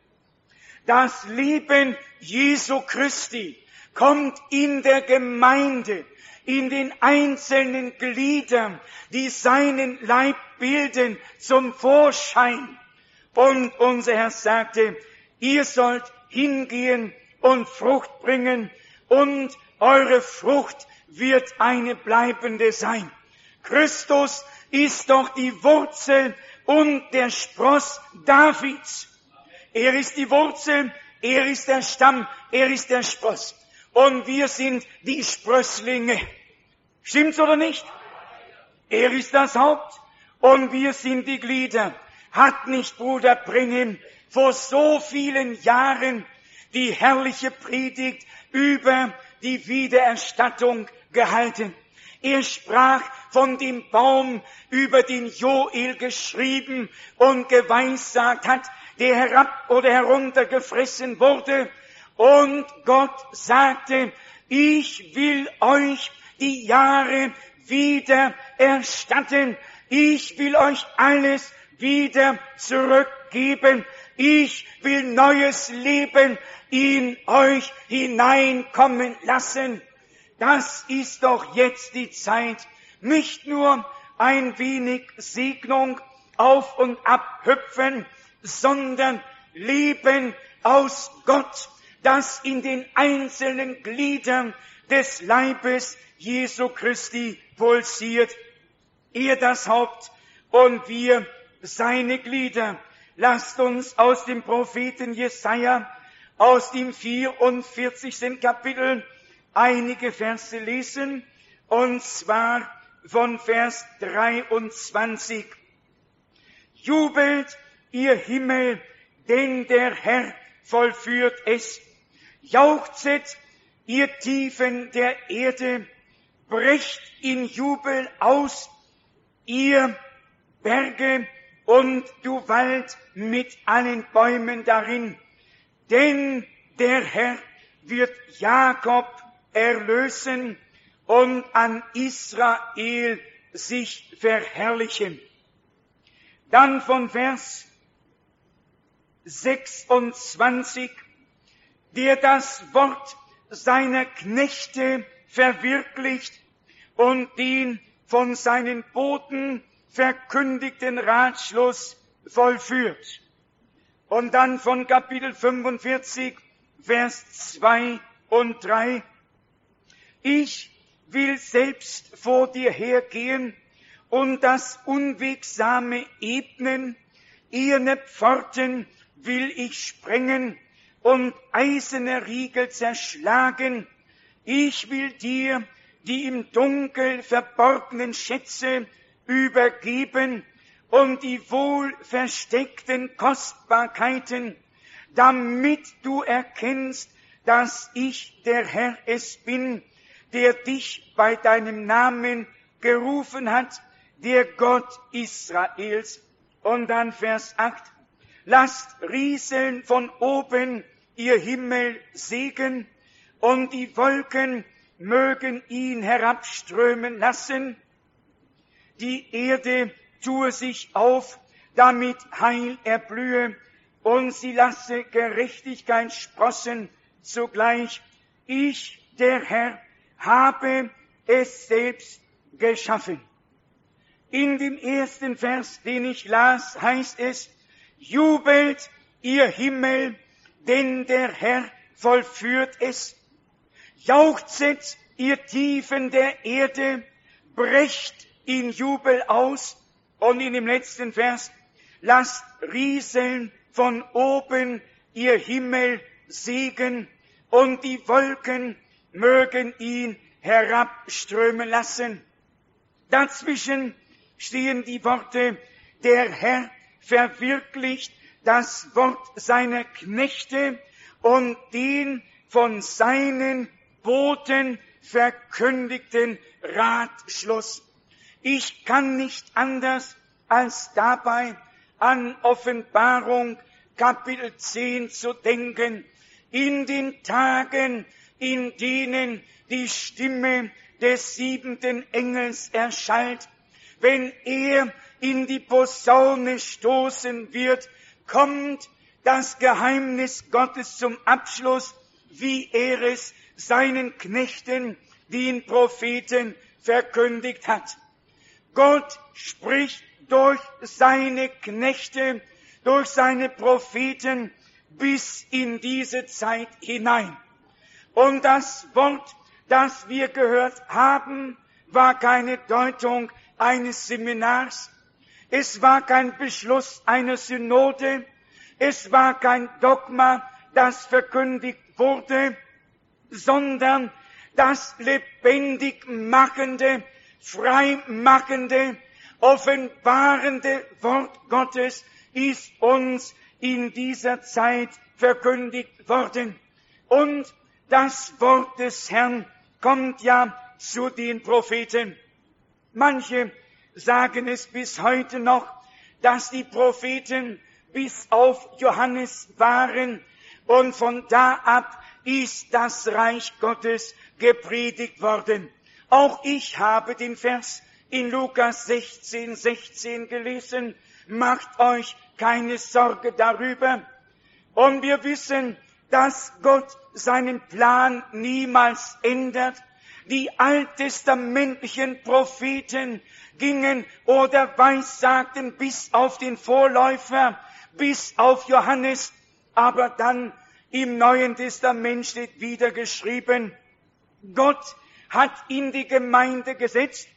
Das Leben Jesu Christi kommt in der Gemeinde, in den einzelnen Gliedern, die seinen Leib bilden, zum Vorschein. Und unser Herr sagte, ihr sollt hingehen und Frucht bringen, und eure Frucht wird eine bleibende sein. Christus ist doch die Wurzel und der Spross Davids. Er ist die Wurzel, er ist der Stamm, er ist der Spross. Und wir sind die Sprösslinge. Stimmt's oder nicht? Er ist das Haupt und wir sind die Glieder. Hat nicht Bruder Brenhem vor so vielen Jahren die herrliche Predigt über die Wiedererstattung gehalten? Er sprach von dem Baum, über den Joel geschrieben und geweissagt hat, der herab oder heruntergefressen wurde. Und Gott sagte, ich will euch die Jahre wieder erstatten. Ich will euch alles wieder zurückgeben. Ich will neues Leben in euch hineinkommen lassen. Das ist doch jetzt die Zeit. Nicht nur ein wenig Segnung, auf und ab hüpfen, sondern Leben aus Gott, das in den einzelnen Gliedern des Leibes Jesu Christi pulsiert. Er das Haupt und wir seine Glieder. Lasst uns aus dem Propheten Jesaja, aus dem vierundvierzigsten Kapitel, einige Verse lesen, und zwar von Vers dreiundzwanzig. Jubelt, ihr Himmel, denn der Herr vollführt es. Jauchzet, ihr Tiefen der Erde, brecht in Jubel aus, ihr Berge und du Wald mit allen Bäumen darin. Denn der Herr wird Jakob erlösen und an Israel sich verherrlichen. Dann von Vers sechsundzwanzig, der das Wort seiner Knechte verwirklicht und den von seinen Boten verkündigten Ratschluss vollführt. Und dann von Kapitel fünfundvierzig, Vers zwei und drei. Ich will selbst vor dir hergehen und das Unwegsame ebnen, eherne Pforten will ich sprengen und eiserne Riegel zerschlagen. Ich will dir die im Dunkel verborgenen Schätze übergeben und die wohl versteckten Kostbarkeiten, damit du erkennst, dass ich der Herr es bin, der dich bei deinem Namen gerufen hat, der Gott Israels. Und dann Vers acht. Lasst rieseln von oben ihr Himmel Segen, und die Wolken mögen ihn herabströmen lassen. Die Erde tue sich auf, damit Heil erblühe, und sie lasse Gerechtigkeit sprossen zugleich. Ich, der Herr, habe es selbst geschaffen. In dem ersten Vers, den ich las, heißt es, jubelt ihr Himmel, denn der Herr vollführt es. Jauchzet ihr Tiefen der Erde, brecht in Jubel aus. Und in dem letzten Vers, lasst rieseln von oben ihr Himmel Segen, und die Wolken mögen ihn herabströmen lassen. Dazwischen stehen die Worte, der Herr verwirklicht das Wort seiner Knechte und den von seinen Boten verkündigten Ratschluss. Ich kann nicht anders, als dabei an Offenbarung Kapitel zehn zu denken. In den Tagen, in denen die Stimme des siebenten Engels erschallt, wenn er in die Posaune stoßen wird, kommt das Geheimnis Gottes zum Abschluss, wie er es seinen Knechten, den Propheten, verkündigt hat. Gott spricht durch seine Knechte, durch seine Propheten bis in diese Zeit hinein. Und das Wort, das wir gehört haben, war keine Deutung eines Seminars, es war kein Beschluss einer Synode, es war kein Dogma, das verkündigt wurde, sondern das lebendig machende, frei machende, offenbarende Wort Gottes ist uns in dieser Zeit verkündigt worden. Und das Wort des Herrn kommt ja zu den Propheten. Manche sagen es bis heute noch, dass die Propheten bis auf Johannes waren und von da ab ist das Reich Gottes gepredigt worden. Auch ich habe den Vers in Lukas sechzehn, sechzehn gelesen. Macht euch keine Sorge darüber. Und wir wissen, dass Gott seinen Plan niemals ändert. Die alttestamentlichen Propheten gingen oder weissagten bis auf den Vorläufer, bis auf Johannes. Aber dann im Neuen Testament steht wieder geschrieben, Gott hat in die Gemeinde gesetzt,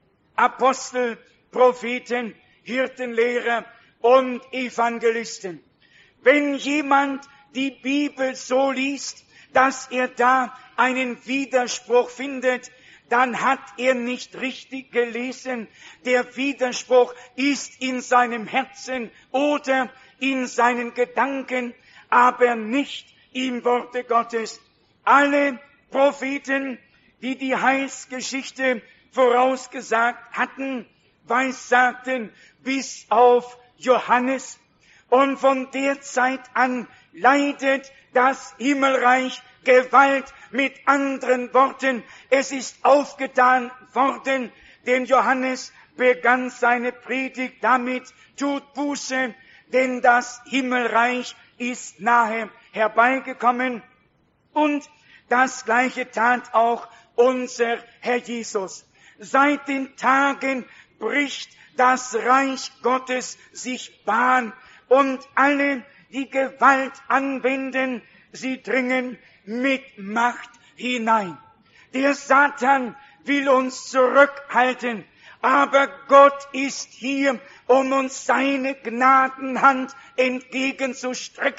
Apostel, Propheten, Hirtenlehrer und Evangelisten. Wenn jemand die Bibel so liest, dass er da einen Widerspruch findet, dann hat er nicht richtig gelesen. Der Widerspruch ist in seinem Herzen oder in seinen Gedanken, aber nicht im Worte Gottes. Alle Propheten, die die Heilsgeschichte vorausgesagt hatten, weissagten bis auf Johannes. Und von der Zeit an leidet das Himmelreich Gewalt. Mit anderen Worten, es ist aufgetan worden, denn Johannes begann seine Predigt damit, tut Buße, denn das Himmelreich ist nahe herbeigekommen. Und das Gleiche tat auch unser Herr Jesus. Seit den Tagen bricht das Reich Gottes sich Bahn und alle, die Gewalt anwenden, sie dringen mit Macht hinein. Der Satan will uns zurückhalten, aber Gott ist hier, um uns seine Gnadenhand entgegenzustrecken.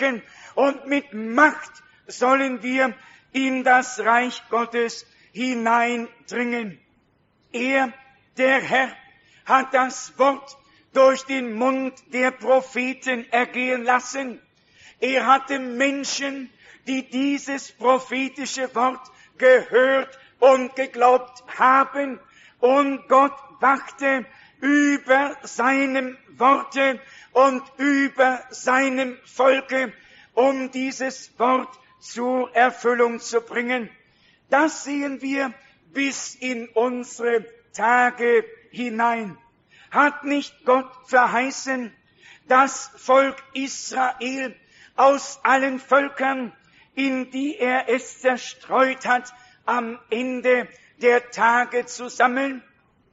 und mit Macht sollen wir in das Reich Gottes hineindringen. Er, der Herr, hat das Wort durch den Mund der Propheten ergehen lassen. Er hatte Menschen, die dieses prophetische Wort gehört und geglaubt haben. Und Gott wachte über seinem Worte und über seinem Volke, um dieses Wort zur Erfüllung zu bringen. Das sehen wir bis in unsere Tage hinein. Hat nicht Gott verheißen, das Volk Israel aus allen Völkern, in die er es zerstreut hat, am Ende der Tage zu sammeln?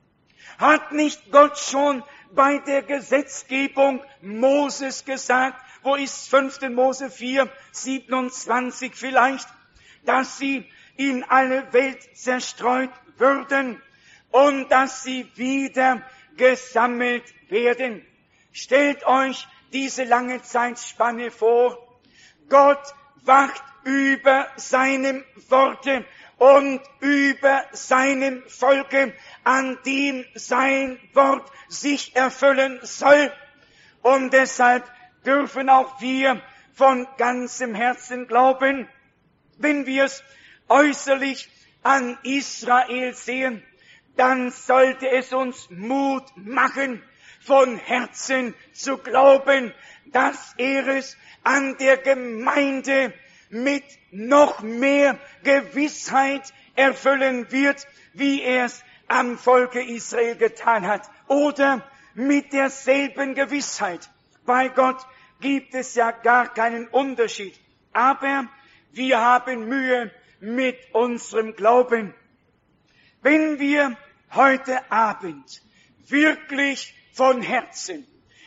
Hat nicht Gott schon bei der Gesetzgebung Moses gesagt, wo ist fünfter Mose vier, siebenundzwanzig vielleicht, dass sie in alle Welt zerstreut würden und dass sie wieder gesammelt werden? Stellt euch diese lange Zeitspanne vor. Gott wacht über seinem Worte und über seinem Volke, an dem sein Wort sich erfüllen soll. Und deshalb dürfen auch wir von ganzem Herzen glauben, wenn wir es äußerlich an Israel sehen, dann sollte es uns Mut machen, von Herzen zu glauben, dass er es an der Gemeinde mit noch mehr Gewissheit erfüllen wird, wie er es am Volke Israel getan hat. Oder mit derselben Gewissheit. Bei Gott gibt es ja gar keinen Unterschied. Aber wir haben Mühe mit unserem Glauben. Wenn wir heute Abend wirklich von Herzen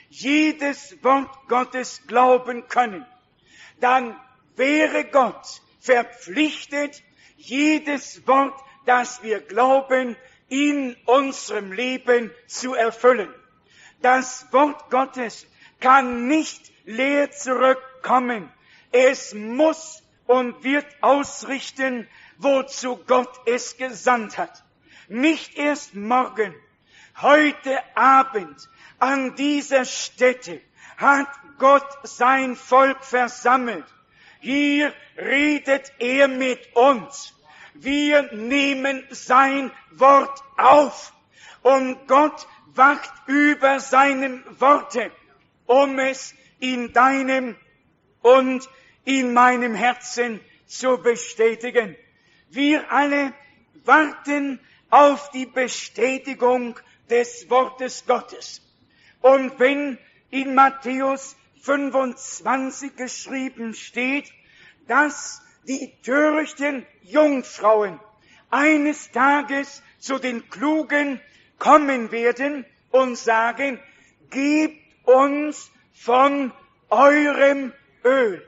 jedes Wort Gottes glauben können, dann wäre Gott verpflichtet, jedes Wort, das wir glauben, in unserem Leben zu erfüllen. Das Wort Gottes kann nicht leer zurückkommen. Es muss und wird ausrichten, wozu Gott es gesandt hat. Nicht erst morgen, heute Abend an dieser Stätte hat Gott sein Volk versammelt. Hier redet er mit uns. Wir nehmen sein Wort auf. Und Gott wacht über seinem Worte, um es in deinem und in meinem Herzen zu bestätigen. Wir alle warten auf die Bestätigung des Wortes Gottes. Und wenn in Matthäus fünfundzwanzig geschrieben steht, dass die törichten Jungfrauen eines Tages zu den Klugen kommen werden und sagen, gebt uns von eurem Öl.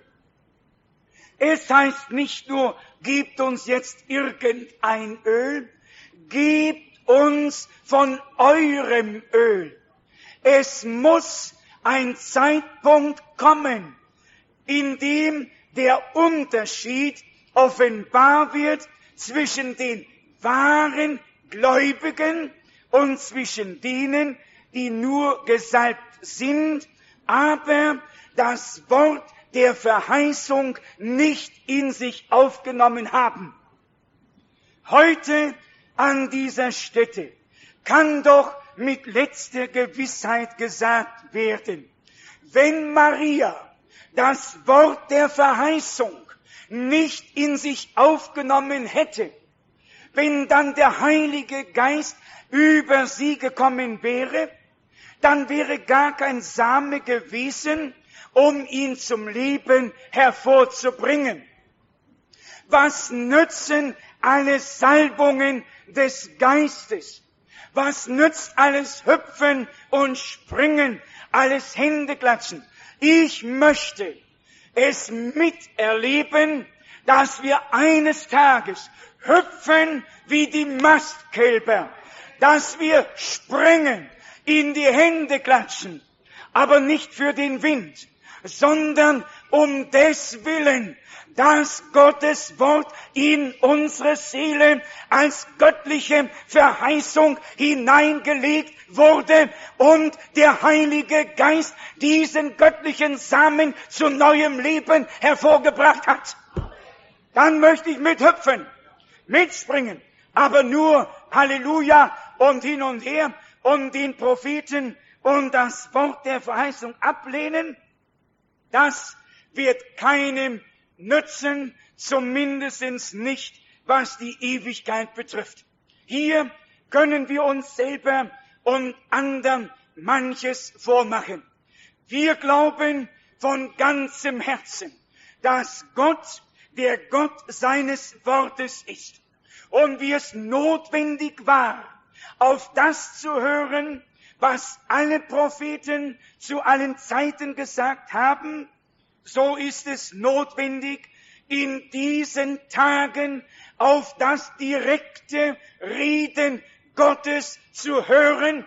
Es heißt nicht nur, gebt uns jetzt irgendein Öl, gebt uns von eurem Öl. Es muss ein Zeitpunkt kommen, in dem der Unterschied offenbar wird zwischen den wahren Gläubigen und zwischen denen, die nur gesalbt sind, aber das Wort der Verheißung nicht in sich aufgenommen haben. Heute an dieser Stätte kann doch mit letzter Gewissheit gesagt werden, wenn Maria das Wort der Verheißung nicht in sich aufgenommen hätte, wenn dann der Heilige Geist über sie gekommen wäre, dann wäre gar kein Same gewesen, um ihn zum Leben hervorzubringen. Was nützen alle Salbungen des Geistes? Was nützt alles Hüpfen und Springen, alles Händeklatschen? Ich möchte es miterleben, dass wir eines Tages hüpfen wie die Mastkälber, dass wir springen, in die Hände klatschen, aber nicht für den Wind, sondern um des Willen, dass Gottes Wort in unsere Seele als göttliche Verheißung hineingelegt wurde und der Heilige Geist diesen göttlichen Samen zu neuem Leben hervorgebracht hat. Dann möchte ich mithüpfen, mitspringen, aber nur Halleluja und hin und her und den Propheten und das Wort der Verheißung ablehnen. Das wird keinem nützen, zumindest nicht, was die Ewigkeit betrifft. Hier können wir uns selber und anderen manches vormachen. Wir glauben von ganzem Herzen, dass Gott der Gott seines Wortes ist und wie es notwendig war, auf das zu hören, was alle Propheten zu allen Zeiten gesagt haben, so ist es notwendig, in diesen Tagen auf das direkte Reden Gottes zu hören.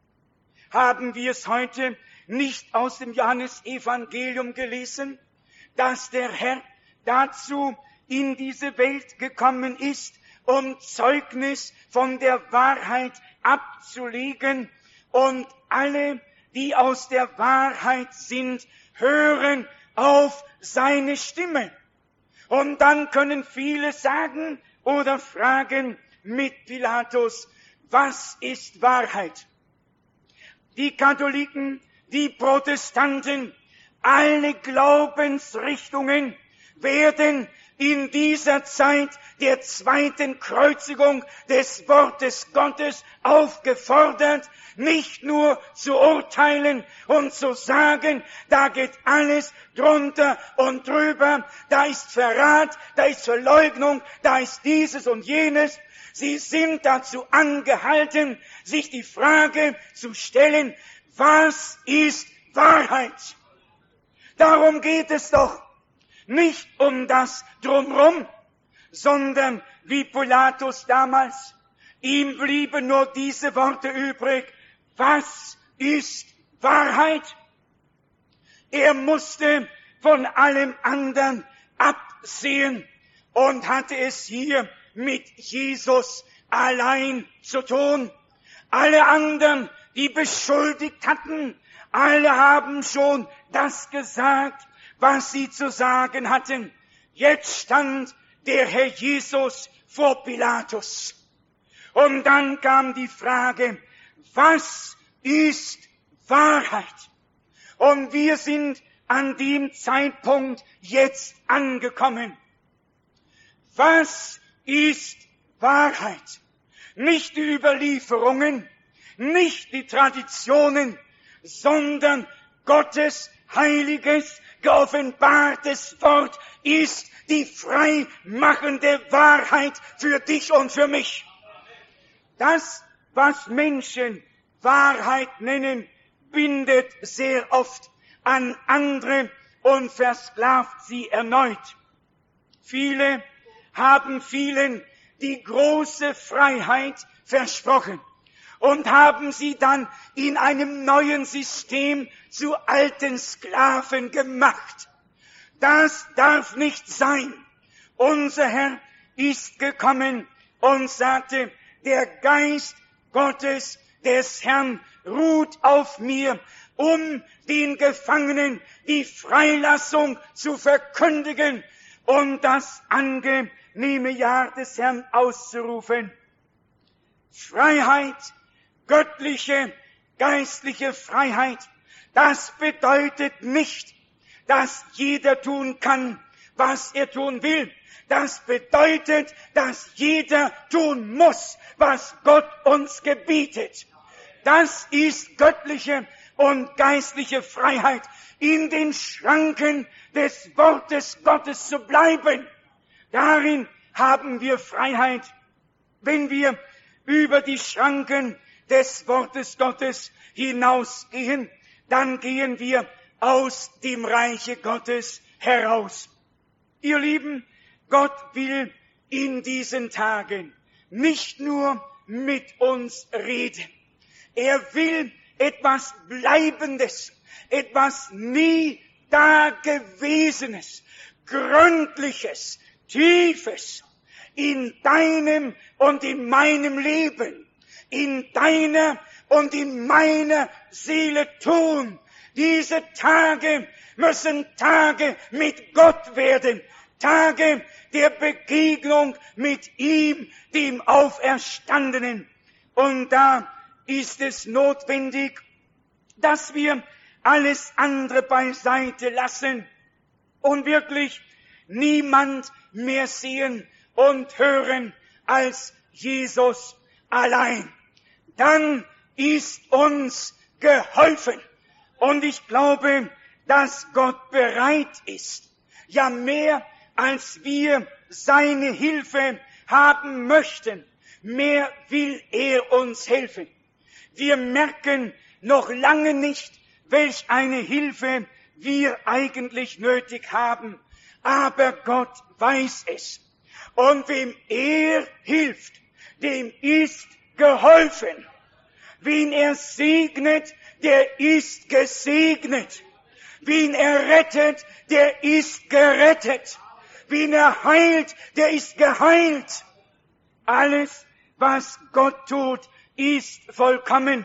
Haben wir es heute nicht aus dem Johannesevangelium gelesen, dass der Herr dazu in diese Welt gekommen ist, um Zeugnis von der Wahrheit abzulegen, und alle, die aus der Wahrheit sind, hören auf seine Stimme. Und dann können viele sagen oder fragen mit Pilatus, was ist Wahrheit? Die Katholiken, die Protestanten, alle Glaubensrichtungen werden in dieser Zeit der zweiten Kreuzigung des Wortes Gottes aufgefordert, nicht nur zu urteilen und zu sagen, da geht alles drunter und drüber, da ist Verrat, da ist Verleugnung, da ist dieses und jenes. Sie sind dazu angehalten, sich die Frage zu stellen, was ist Wahrheit? Darum geht es doch. Nicht um das Drumrum, sondern wie Pilatus damals, ihm blieben nur diese Worte übrig, was ist Wahrheit? Er musste von allem anderen absehen und hatte es hier mit Jesus allein zu tun. Alle anderen, die beschuldigt hatten, alle haben schon das gesagt, was sie zu sagen hatten. Jetzt stand der Herr Jesus vor Pilatus. Und dann kam die Frage, was ist Wahrheit? Und wir sind an dem Zeitpunkt jetzt angekommen. Was ist Wahrheit? Nicht die Überlieferungen, nicht die Traditionen, sondern Gottes heiliges, geoffenbartes Wort ist die freimachende Wahrheit für dich und für mich. Das, was Menschen Wahrheit nennen, bindet sehr oft an andere und versklavt sie erneut. Viele haben vielen die große Freiheit versprochen und haben sie dann in einem neuen System zu alten Sklaven gemacht. Das darf nicht sein. Unser Herr ist gekommen und sagte, der Geist Gottes des Herrn ruht auf mir, um den Gefangenen die Freilassung zu verkündigen und das angenehme Jahr des Herrn auszurufen. Freiheit, göttliche, geistliche Freiheit, das bedeutet nicht, dass jeder tun kann, was er tun will. Das bedeutet, dass jeder tun muss, was Gott uns gebietet. Das ist göttliche und geistliche Freiheit, in den Schranken des Wortes Gottes zu bleiben. Darin haben wir Freiheit. Wenn wir über die Schranken des Wortes Gottes hinausgehen, dann gehen wir aus dem Reiche Gottes heraus. Ihr Lieben, Gott will in diesen Tagen nicht nur mit uns reden. Er will etwas Bleibendes, etwas nie Dagewesenes, Gründliches, Tiefes in deinem und in meinem Leben, in deiner und in meiner Seele tun. Diese Tage müssen Tage mit Gott werden, Tage der Begegnung mit ihm, dem Auferstandenen. Und da ist es notwendig, dass wir alles andere beiseite lassen und wirklich niemand mehr sehen und hören als Jesus allein. Dann ist uns geholfen. Und ich glaube, dass Gott bereit ist, ja mehr als wir seine Hilfe haben möchten, mehr will er uns helfen. Wir merken noch lange nicht, welch eine Hilfe wir eigentlich nötig haben, aber Gott weiß es. Und wem er hilft, dem ist geholfen. Wen er segnet, der ist gesegnet. Wen er rettet, der ist gerettet. Wen er heilt, der ist geheilt. Alles, was Gott tut, ist vollkommen.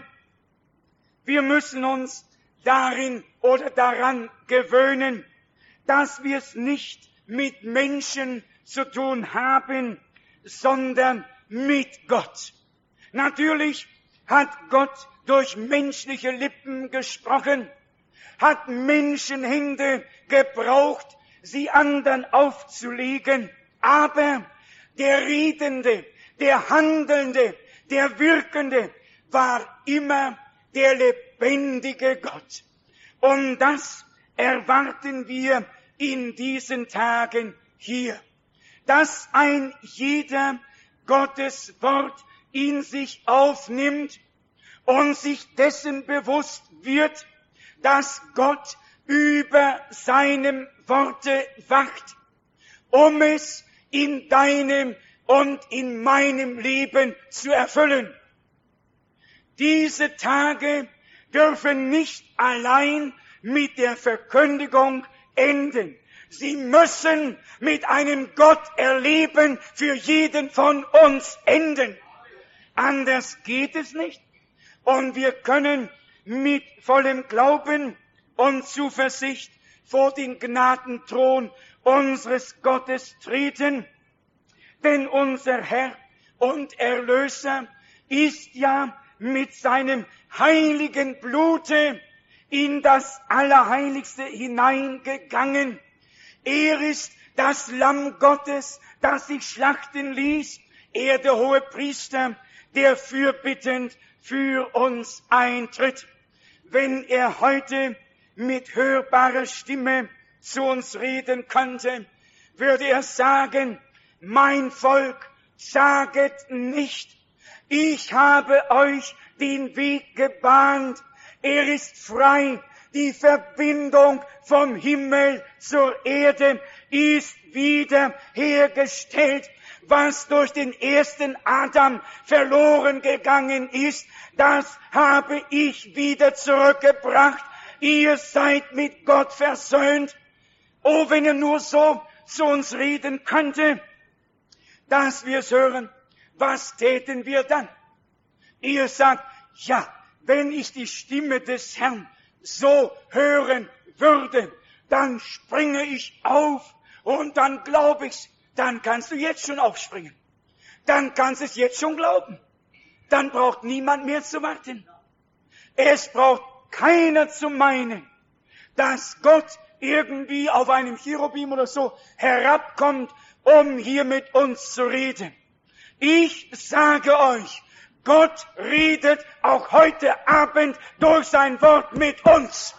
Wir müssen uns darin oder daran gewöhnen, dass wir es nicht mit Menschen zu tun haben, sondern mit Gott. Natürlich hat Gott durch menschliche Lippen gesprochen, hat Menschenhände gebraucht, sie anderen aufzulegen, aber der Redende, der Handelnde, der Wirkende war immer der lebendige Gott. Und das erwarten wir in diesen Tagen hier, dass ein jeder Gottes Wort in sich aufnimmt und sich dessen bewusst wird, dass Gott über seinem Worte wacht, um es in deinem und in meinem Leben zu erfüllen. Diese Tage dürfen nicht allein mit der Verkündigung enden. Sie müssen mit einem Gott erleben für jeden von uns enden. Anders geht es nicht. Und wir können mit vollem Glauben und Zuversicht vor den Gnadenthron unseres Gottes treten. Denn unser Herr und Erlöser ist ja mit seinem heiligen Blute in das Allerheiligste hineingegangen. Er ist das Lamm Gottes, das sich schlachten ließ. Er, der hohe Priester, der fürbittend für uns eintritt. Wenn er heute mit hörbarer Stimme zu uns reden könnte, würde er sagen, mein Volk, saget nicht, ich habe euch den Weg gebahnt, er ist frei, die Verbindung vom Himmel zur Erde ist wieder hergestellt. Was durch den ersten Adam verloren gegangen ist, das habe ich wieder zurückgebracht. Ihr seid mit Gott versöhnt. Oh, wenn er nur so zu uns reden könnte, dass wir es hören, was täten wir dann? Ihr sagt, ja, wenn ich die Stimme des Herrn so hören würde, dann springe ich auf und dann glaube ich's. Dann kannst du jetzt schon aufspringen. Dann kannst du es jetzt schon glauben. Dann braucht niemand mehr zu warten. Es braucht keiner zu meinen, dass Gott irgendwie auf einem Cherubim oder so herabkommt, um hier mit uns zu reden. Ich sage euch, Gott redet auch heute Abend durch sein Wort mit uns.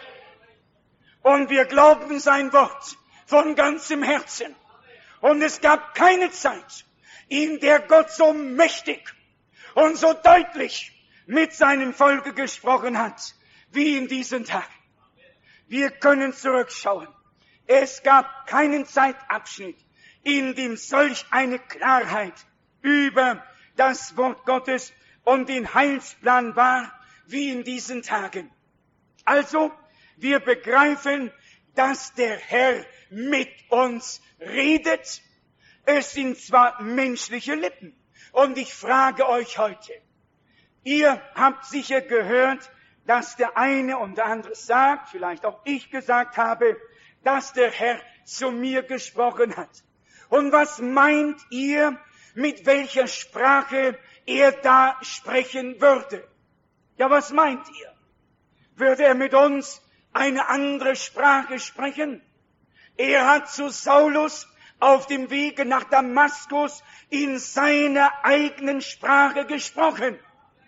Und wir glauben sein Wort von ganzem Herzen. Und es gab keine Zeit, in der Gott so mächtig und so deutlich mit seinem Volke gesprochen hat, wie in diesen Tagen. Wir können zurückschauen. Es gab keinen Zeitabschnitt, in dem solch eine Klarheit über das Wort Gottes und den Heilsplan war, wie in diesen Tagen. Also, wir begreifen dass der Herr mit uns redet. Es sind zwar menschliche Lippen. Und ich frage euch heute, ihr habt sicher gehört, dass der eine und der andere sagt, vielleicht auch ich gesagt habe, dass der Herr zu mir gesprochen hat. Und was meint ihr, mit welcher Sprache er da sprechen würde? Ja, was meint ihr? Würde er mit uns eine andere Sprache sprechen? Er hat zu Saulus auf dem Wege nach Damaskus in seiner eigenen Sprache gesprochen.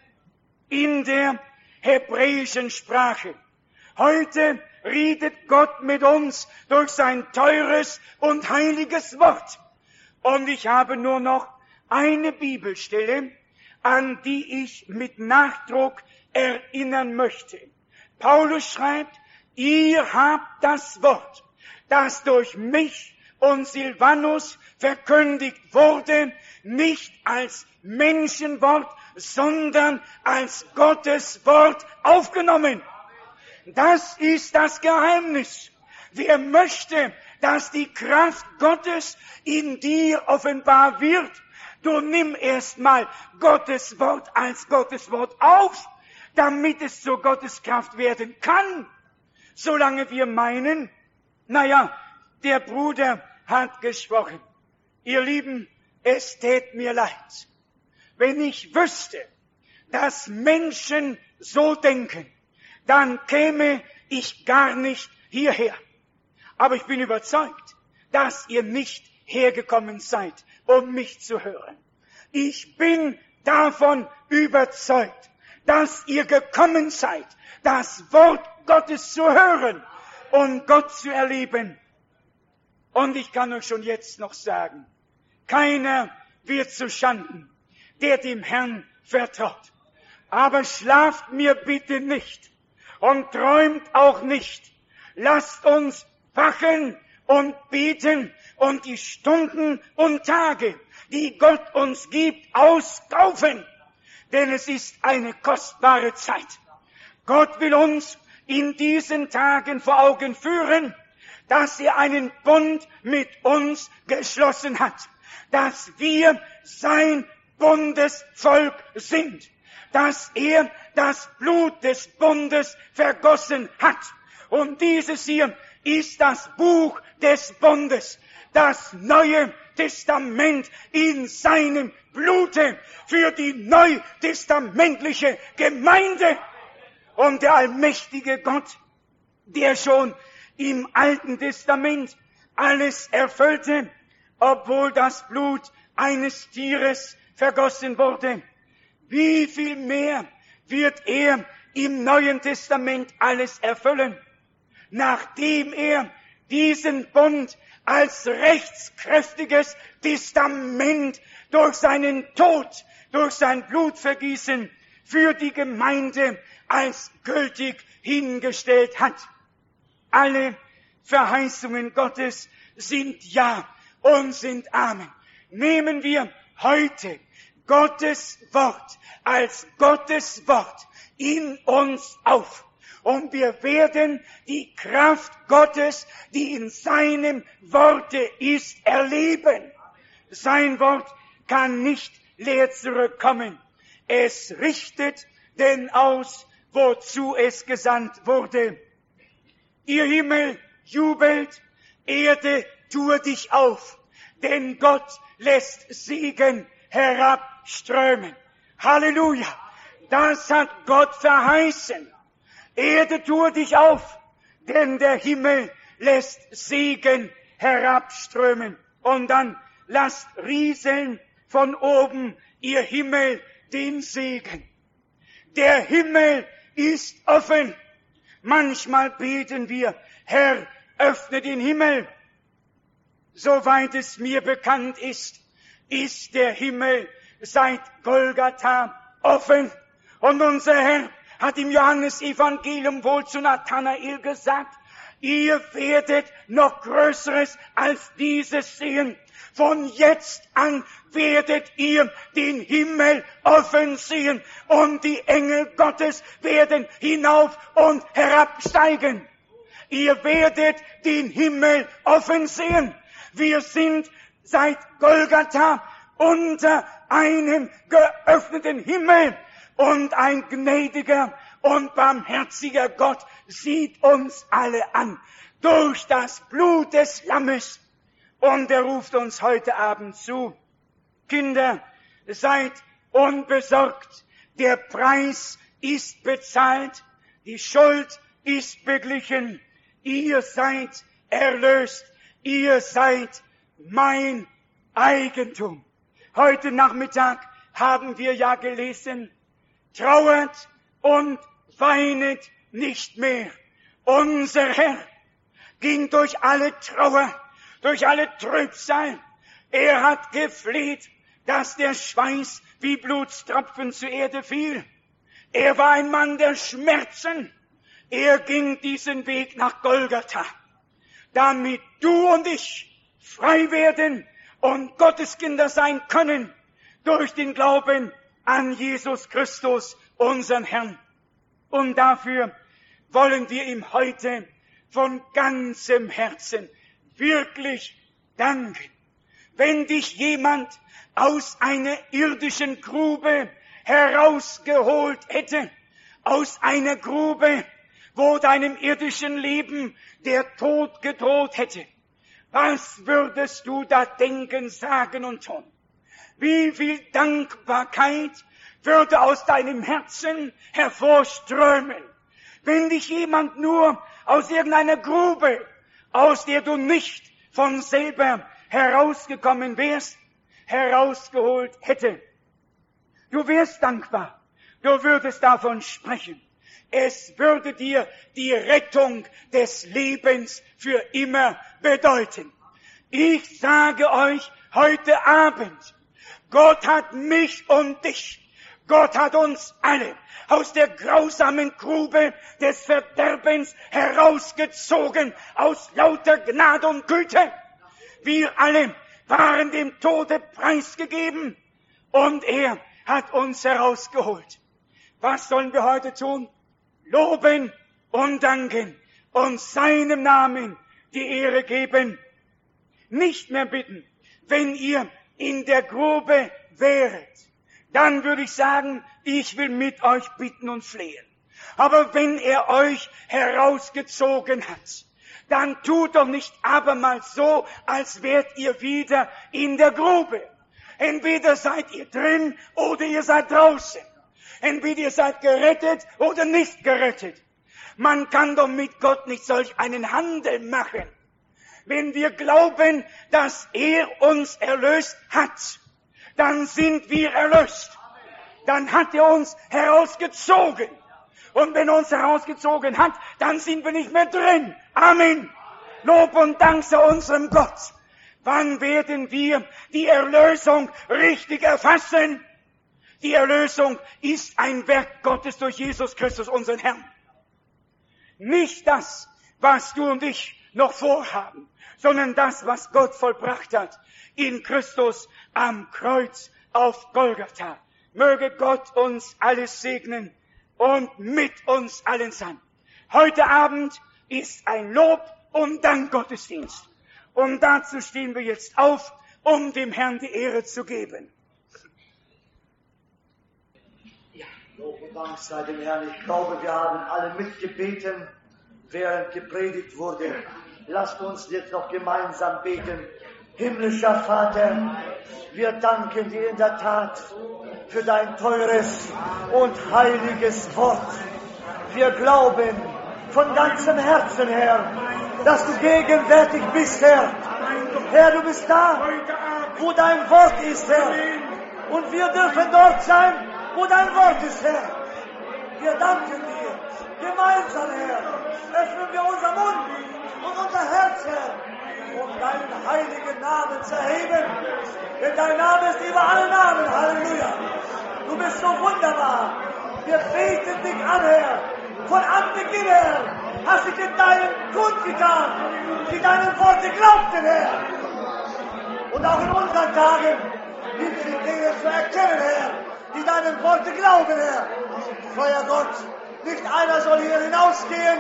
In der hebräischen Sprache. Heute redet Gott mit uns durch sein teures und heiliges Wort. Und ich habe nur noch eine Bibelstelle, an die ich mit Nachdruck erinnern möchte. Paulus schreibt, ihr habt das Wort, das durch mich und Silvanus verkündigt wurde, nicht als Menschenwort, sondern als Gottes Wort aufgenommen. Das ist das Geheimnis. Wer möchte, dass die Kraft Gottes in dir offenbar wird, du nimm erstmal Gottes Wort als Gottes Wort auf, damit es zur Gottes Kraft werden kann. Solange wir meinen, naja, der Bruder hat gesprochen. Ihr Lieben, es tät mir leid, wenn ich wüsste, dass Menschen so denken, dann käme ich gar nicht hierher. Aber ich bin überzeugt, dass ihr nicht hergekommen seid, um mich zu hören. Ich bin davon überzeugt, dass ihr gekommen seid, das Wort Gottes zu hören und Gott zu erleben. Und ich kann euch schon jetzt noch sagen, keiner wird zu Schanden, der dem Herrn vertraut. Aber schlaft mir bitte nicht und träumt auch nicht. Lasst uns wachen und beten und die Stunden und Tage, die Gott uns gibt, auskaufen. Denn es ist eine kostbare Zeit. Gott will uns in diesen Tagen vor Augen führen, dass er einen Bund mit uns geschlossen hat, dass wir sein Bundesvolk sind, dass er das Blut des Bundes vergossen hat. Und dieses hier ist das Buch des Bundes, das Neue Testament in seinem Blute für die neutestamentliche Gemeinde. Und der allmächtige Gott, der schon im Alten Testament alles erfüllte, obwohl das Blut eines Tieres vergossen wurde, wie viel mehr wird er im Neuen Testament alles erfüllen, nachdem er diesen Bund als rechtskräftiges Testament durch seinen Tod, durch sein Blutvergießen für die Gemeinde als gültig hingestellt hat. Alle Verheißungen Gottes sind Ja und sind Amen. Nehmen wir heute Gottes Wort als Gottes Wort in uns auf. Und wir werden die Kraft Gottes, die in seinem Worte ist, erleben. Sein Wort kann nicht leer zurückkommen. Es richtet denn aus, wozu es gesandt wurde. Ihr Himmel jubelt, Erde, tue dich auf, denn Gott lässt Segen herabströmen. Halleluja! Das hat Gott verheißen. Erde, tue dich auf, denn der Himmel lässt Segen herabströmen. Und dann lasst rieseln von oben, ihr Himmel, den Segen. Der Himmel ist offen. Manchmal beten wir, Herr, öffne den Himmel. Soweit es mir bekannt ist, ist der Himmel seit Golgatha offen. Und unser Herr hat im Johannesevangelium wohl zu Nathanael gesagt, ihr werdet noch Größeres als dieses sehen. Von jetzt an werdet ihr den Himmel offen sehen und die Engel Gottes werden hinauf und herabsteigen. Ihr werdet den Himmel offen sehen. Wir sind seit Golgatha unter einem geöffneten Himmel und ein gnädiger und barmherziger Gott sieht uns alle an durch das Blut des Lammes. Und er ruft uns heute Abend zu: Kinder, seid unbesorgt. Der Preis ist bezahlt. Die Schuld ist beglichen. Ihr seid erlöst. Ihr seid mein Eigentum. Heute Nachmittag haben wir ja gelesen: Trauert und weinet nicht mehr. Unser Herr ging durch alle Trauer, durch alle Trübsal. Er hat gefleht, dass der Schweiß wie Blutstropfen zur Erde fiel. Er war ein Mann der Schmerzen. Er ging diesen Weg nach Golgatha, damit du und ich frei werden und Gotteskinder sein können durch den Glauben an Jesus Christus, unseren Herrn. Und dafür wollen wir ihm heute von ganzem Herzen wirklich danken. Wenn dich jemand aus einer irdischen Grube herausgeholt hätte, aus einer Grube, wo deinem irdischen Leben der Tod gedroht hätte, was würdest du da denken, sagen und tun? Wie viel Dankbarkeit würde aus deinem Herzen hervorströmen, wenn dich jemand nur aus irgendeiner Grube, aus der du nicht von selber herausgekommen wärst, herausgeholt hätte. Du wärst dankbar, du würdest davon sprechen. Es würde dir die Rettung des Lebens für immer bedeuten. Ich sage euch heute Abend, Gott hat mich und dich, Gott hat uns alle aus der grausamen Grube des Verderbens herausgezogen, aus lauter Gnade und Güte. Wir alle waren dem Tode preisgegeben und er hat uns herausgeholt. Was sollen wir heute tun? Loben und danken und seinem Namen die Ehre geben. Nicht mehr bitten, wenn ihr in der Grube wäret, dann würde ich sagen, ich will mit euch bitten und flehen. Aber wenn er euch herausgezogen hat, dann tut doch nicht abermals so, als wärt ihr wieder in der Grube. Entweder seid ihr drin oder ihr seid draußen. Entweder ihr seid gerettet oder nicht gerettet. Man kann doch mit Gott nicht solch einen Handel machen. Wenn wir glauben, dass er uns erlöst hat, dann sind wir erlöst. Dann hat er uns herausgezogen. Und wenn er uns herausgezogen hat, dann sind wir nicht mehr drin. Amen. Lob und Dank sei unserem Gott. Wann werden wir die Erlösung richtig erfassen? Die Erlösung ist ein Werk Gottes durch Jesus Christus, unseren Herrn. Nicht das, was du und ich noch vorhaben, sondern das, was Gott vollbracht hat in Christus am Kreuz auf Golgatha. Möge Gott uns alles segnen und mit uns allen sein. Heute Abend ist ein Lob- und Dankgottesdienst. Und dazu stehen wir jetzt auf, um dem Herrn die Ehre zu geben. Lob und Dank sei dem Herrn. Ich glaube, wir haben alle mitgebeten, während gepredigt wurde. Lasst uns jetzt noch gemeinsam beten. Himmlischer Vater, wir danken dir in der Tat für dein teures und heiliges Wort. Wir glauben von ganzem Herzen, Herr, dass du gegenwärtig bist, Herr. Herr, du bist da, wo dein Wort ist, Herr. Und wir dürfen dort sein, wo dein Wort ist, Herr. Wir danken dir. Gemeinsam, Herr, öffnen wir unser Mund und unser Herz, Herr, um deinen heiligen Namen zu erheben. Denn dein Name ist über alle Namen. Halleluja. Du bist so wunderbar. Wir beten dich an, Herr. Von Anbeginn, Herr, hast dich in deinen Kund getan, die deinen Worte glaubten, Herr. Und auch in unseren Tagen gibt es Dinge zu erkennen, Herr, die deinen Worte glauben, Herr. Feuer Gott, nicht einer soll hier hinausgehen,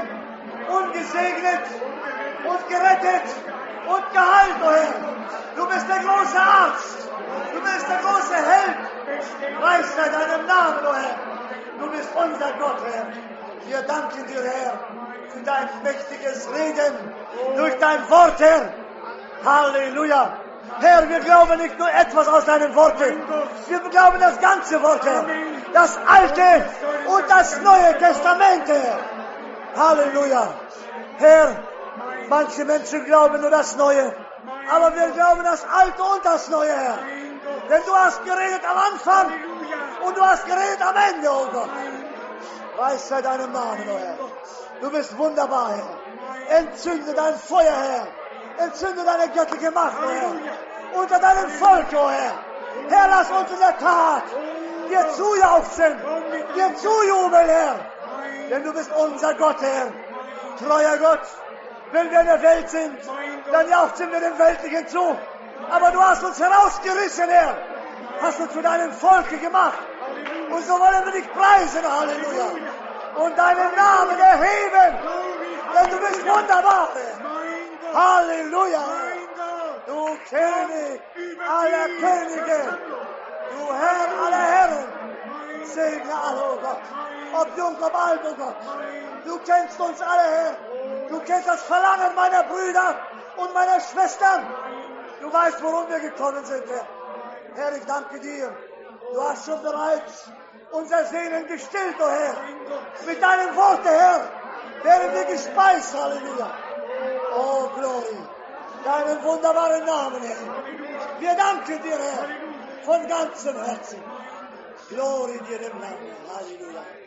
und gesegnet und gerettet und geheilt, o Herr. Du bist der große Arzt. Du bist der große Held. Preis sei deinem Namen, o Herr. Du bist unser Gott, Herr. Wir danken dir, Herr, für dein mächtiges Reden durch dein Wort, Herr. Halleluja. Herr, wir glauben nicht nur etwas aus deinen Worten. Wir glauben das ganze Wort, Herr. Das Alte und das Neue Testament, Herr. Halleluja. Herr, manche Menschen glauben nur das Neue. Aber wir glauben das Alte und das Neue, Herr. Denn du hast geredet am Anfang und du hast geredet am Ende, oh Gott. Preis sei deinem Namen, oh Herr. Du bist wunderbar, Herr. Entzünde dein Feuer, Herr. Entzünde deine göttliche Macht, oh Herr. Unter deinem Volk, oh Herr. Herr, lass uns in der Tat dir zujauchzen, dir zujubeln, Herr. Denn du bist unser Gott, Herr. Treuer Gott. Wenn wir in der Welt sind, dann jauchzen wir dem Weltlichen zu. Aber du hast uns herausgerissen, Herr. Hast uns zu deinem Volke gemacht. Und so wollen wir dich preisen, Halleluja. Und deinen Namen erheben. Denn du bist wunderbar, Herr. Halleluja. Du König aller Könige. Du Herr aller Herren. Segne alle, oh Gott. Ob jung, ob alt, oh Gott. Du kennst uns alle, Herr. Du kennst das Verlangen meiner Brüder und meiner Schwestern. Du weißt, worum wir gekommen sind, Herr. Herr, ich danke dir. Du hast schon bereits unser Seelen gestillt, o oh Herr. Mit deinem Worte, Herr, werden wir gespeist, Halleluja. Oh, Glory. Deinen wunderbaren Namen, Herr. Wir danken dir, Herr, von ganzem Herzen. Glory dir im Namen. Halleluja.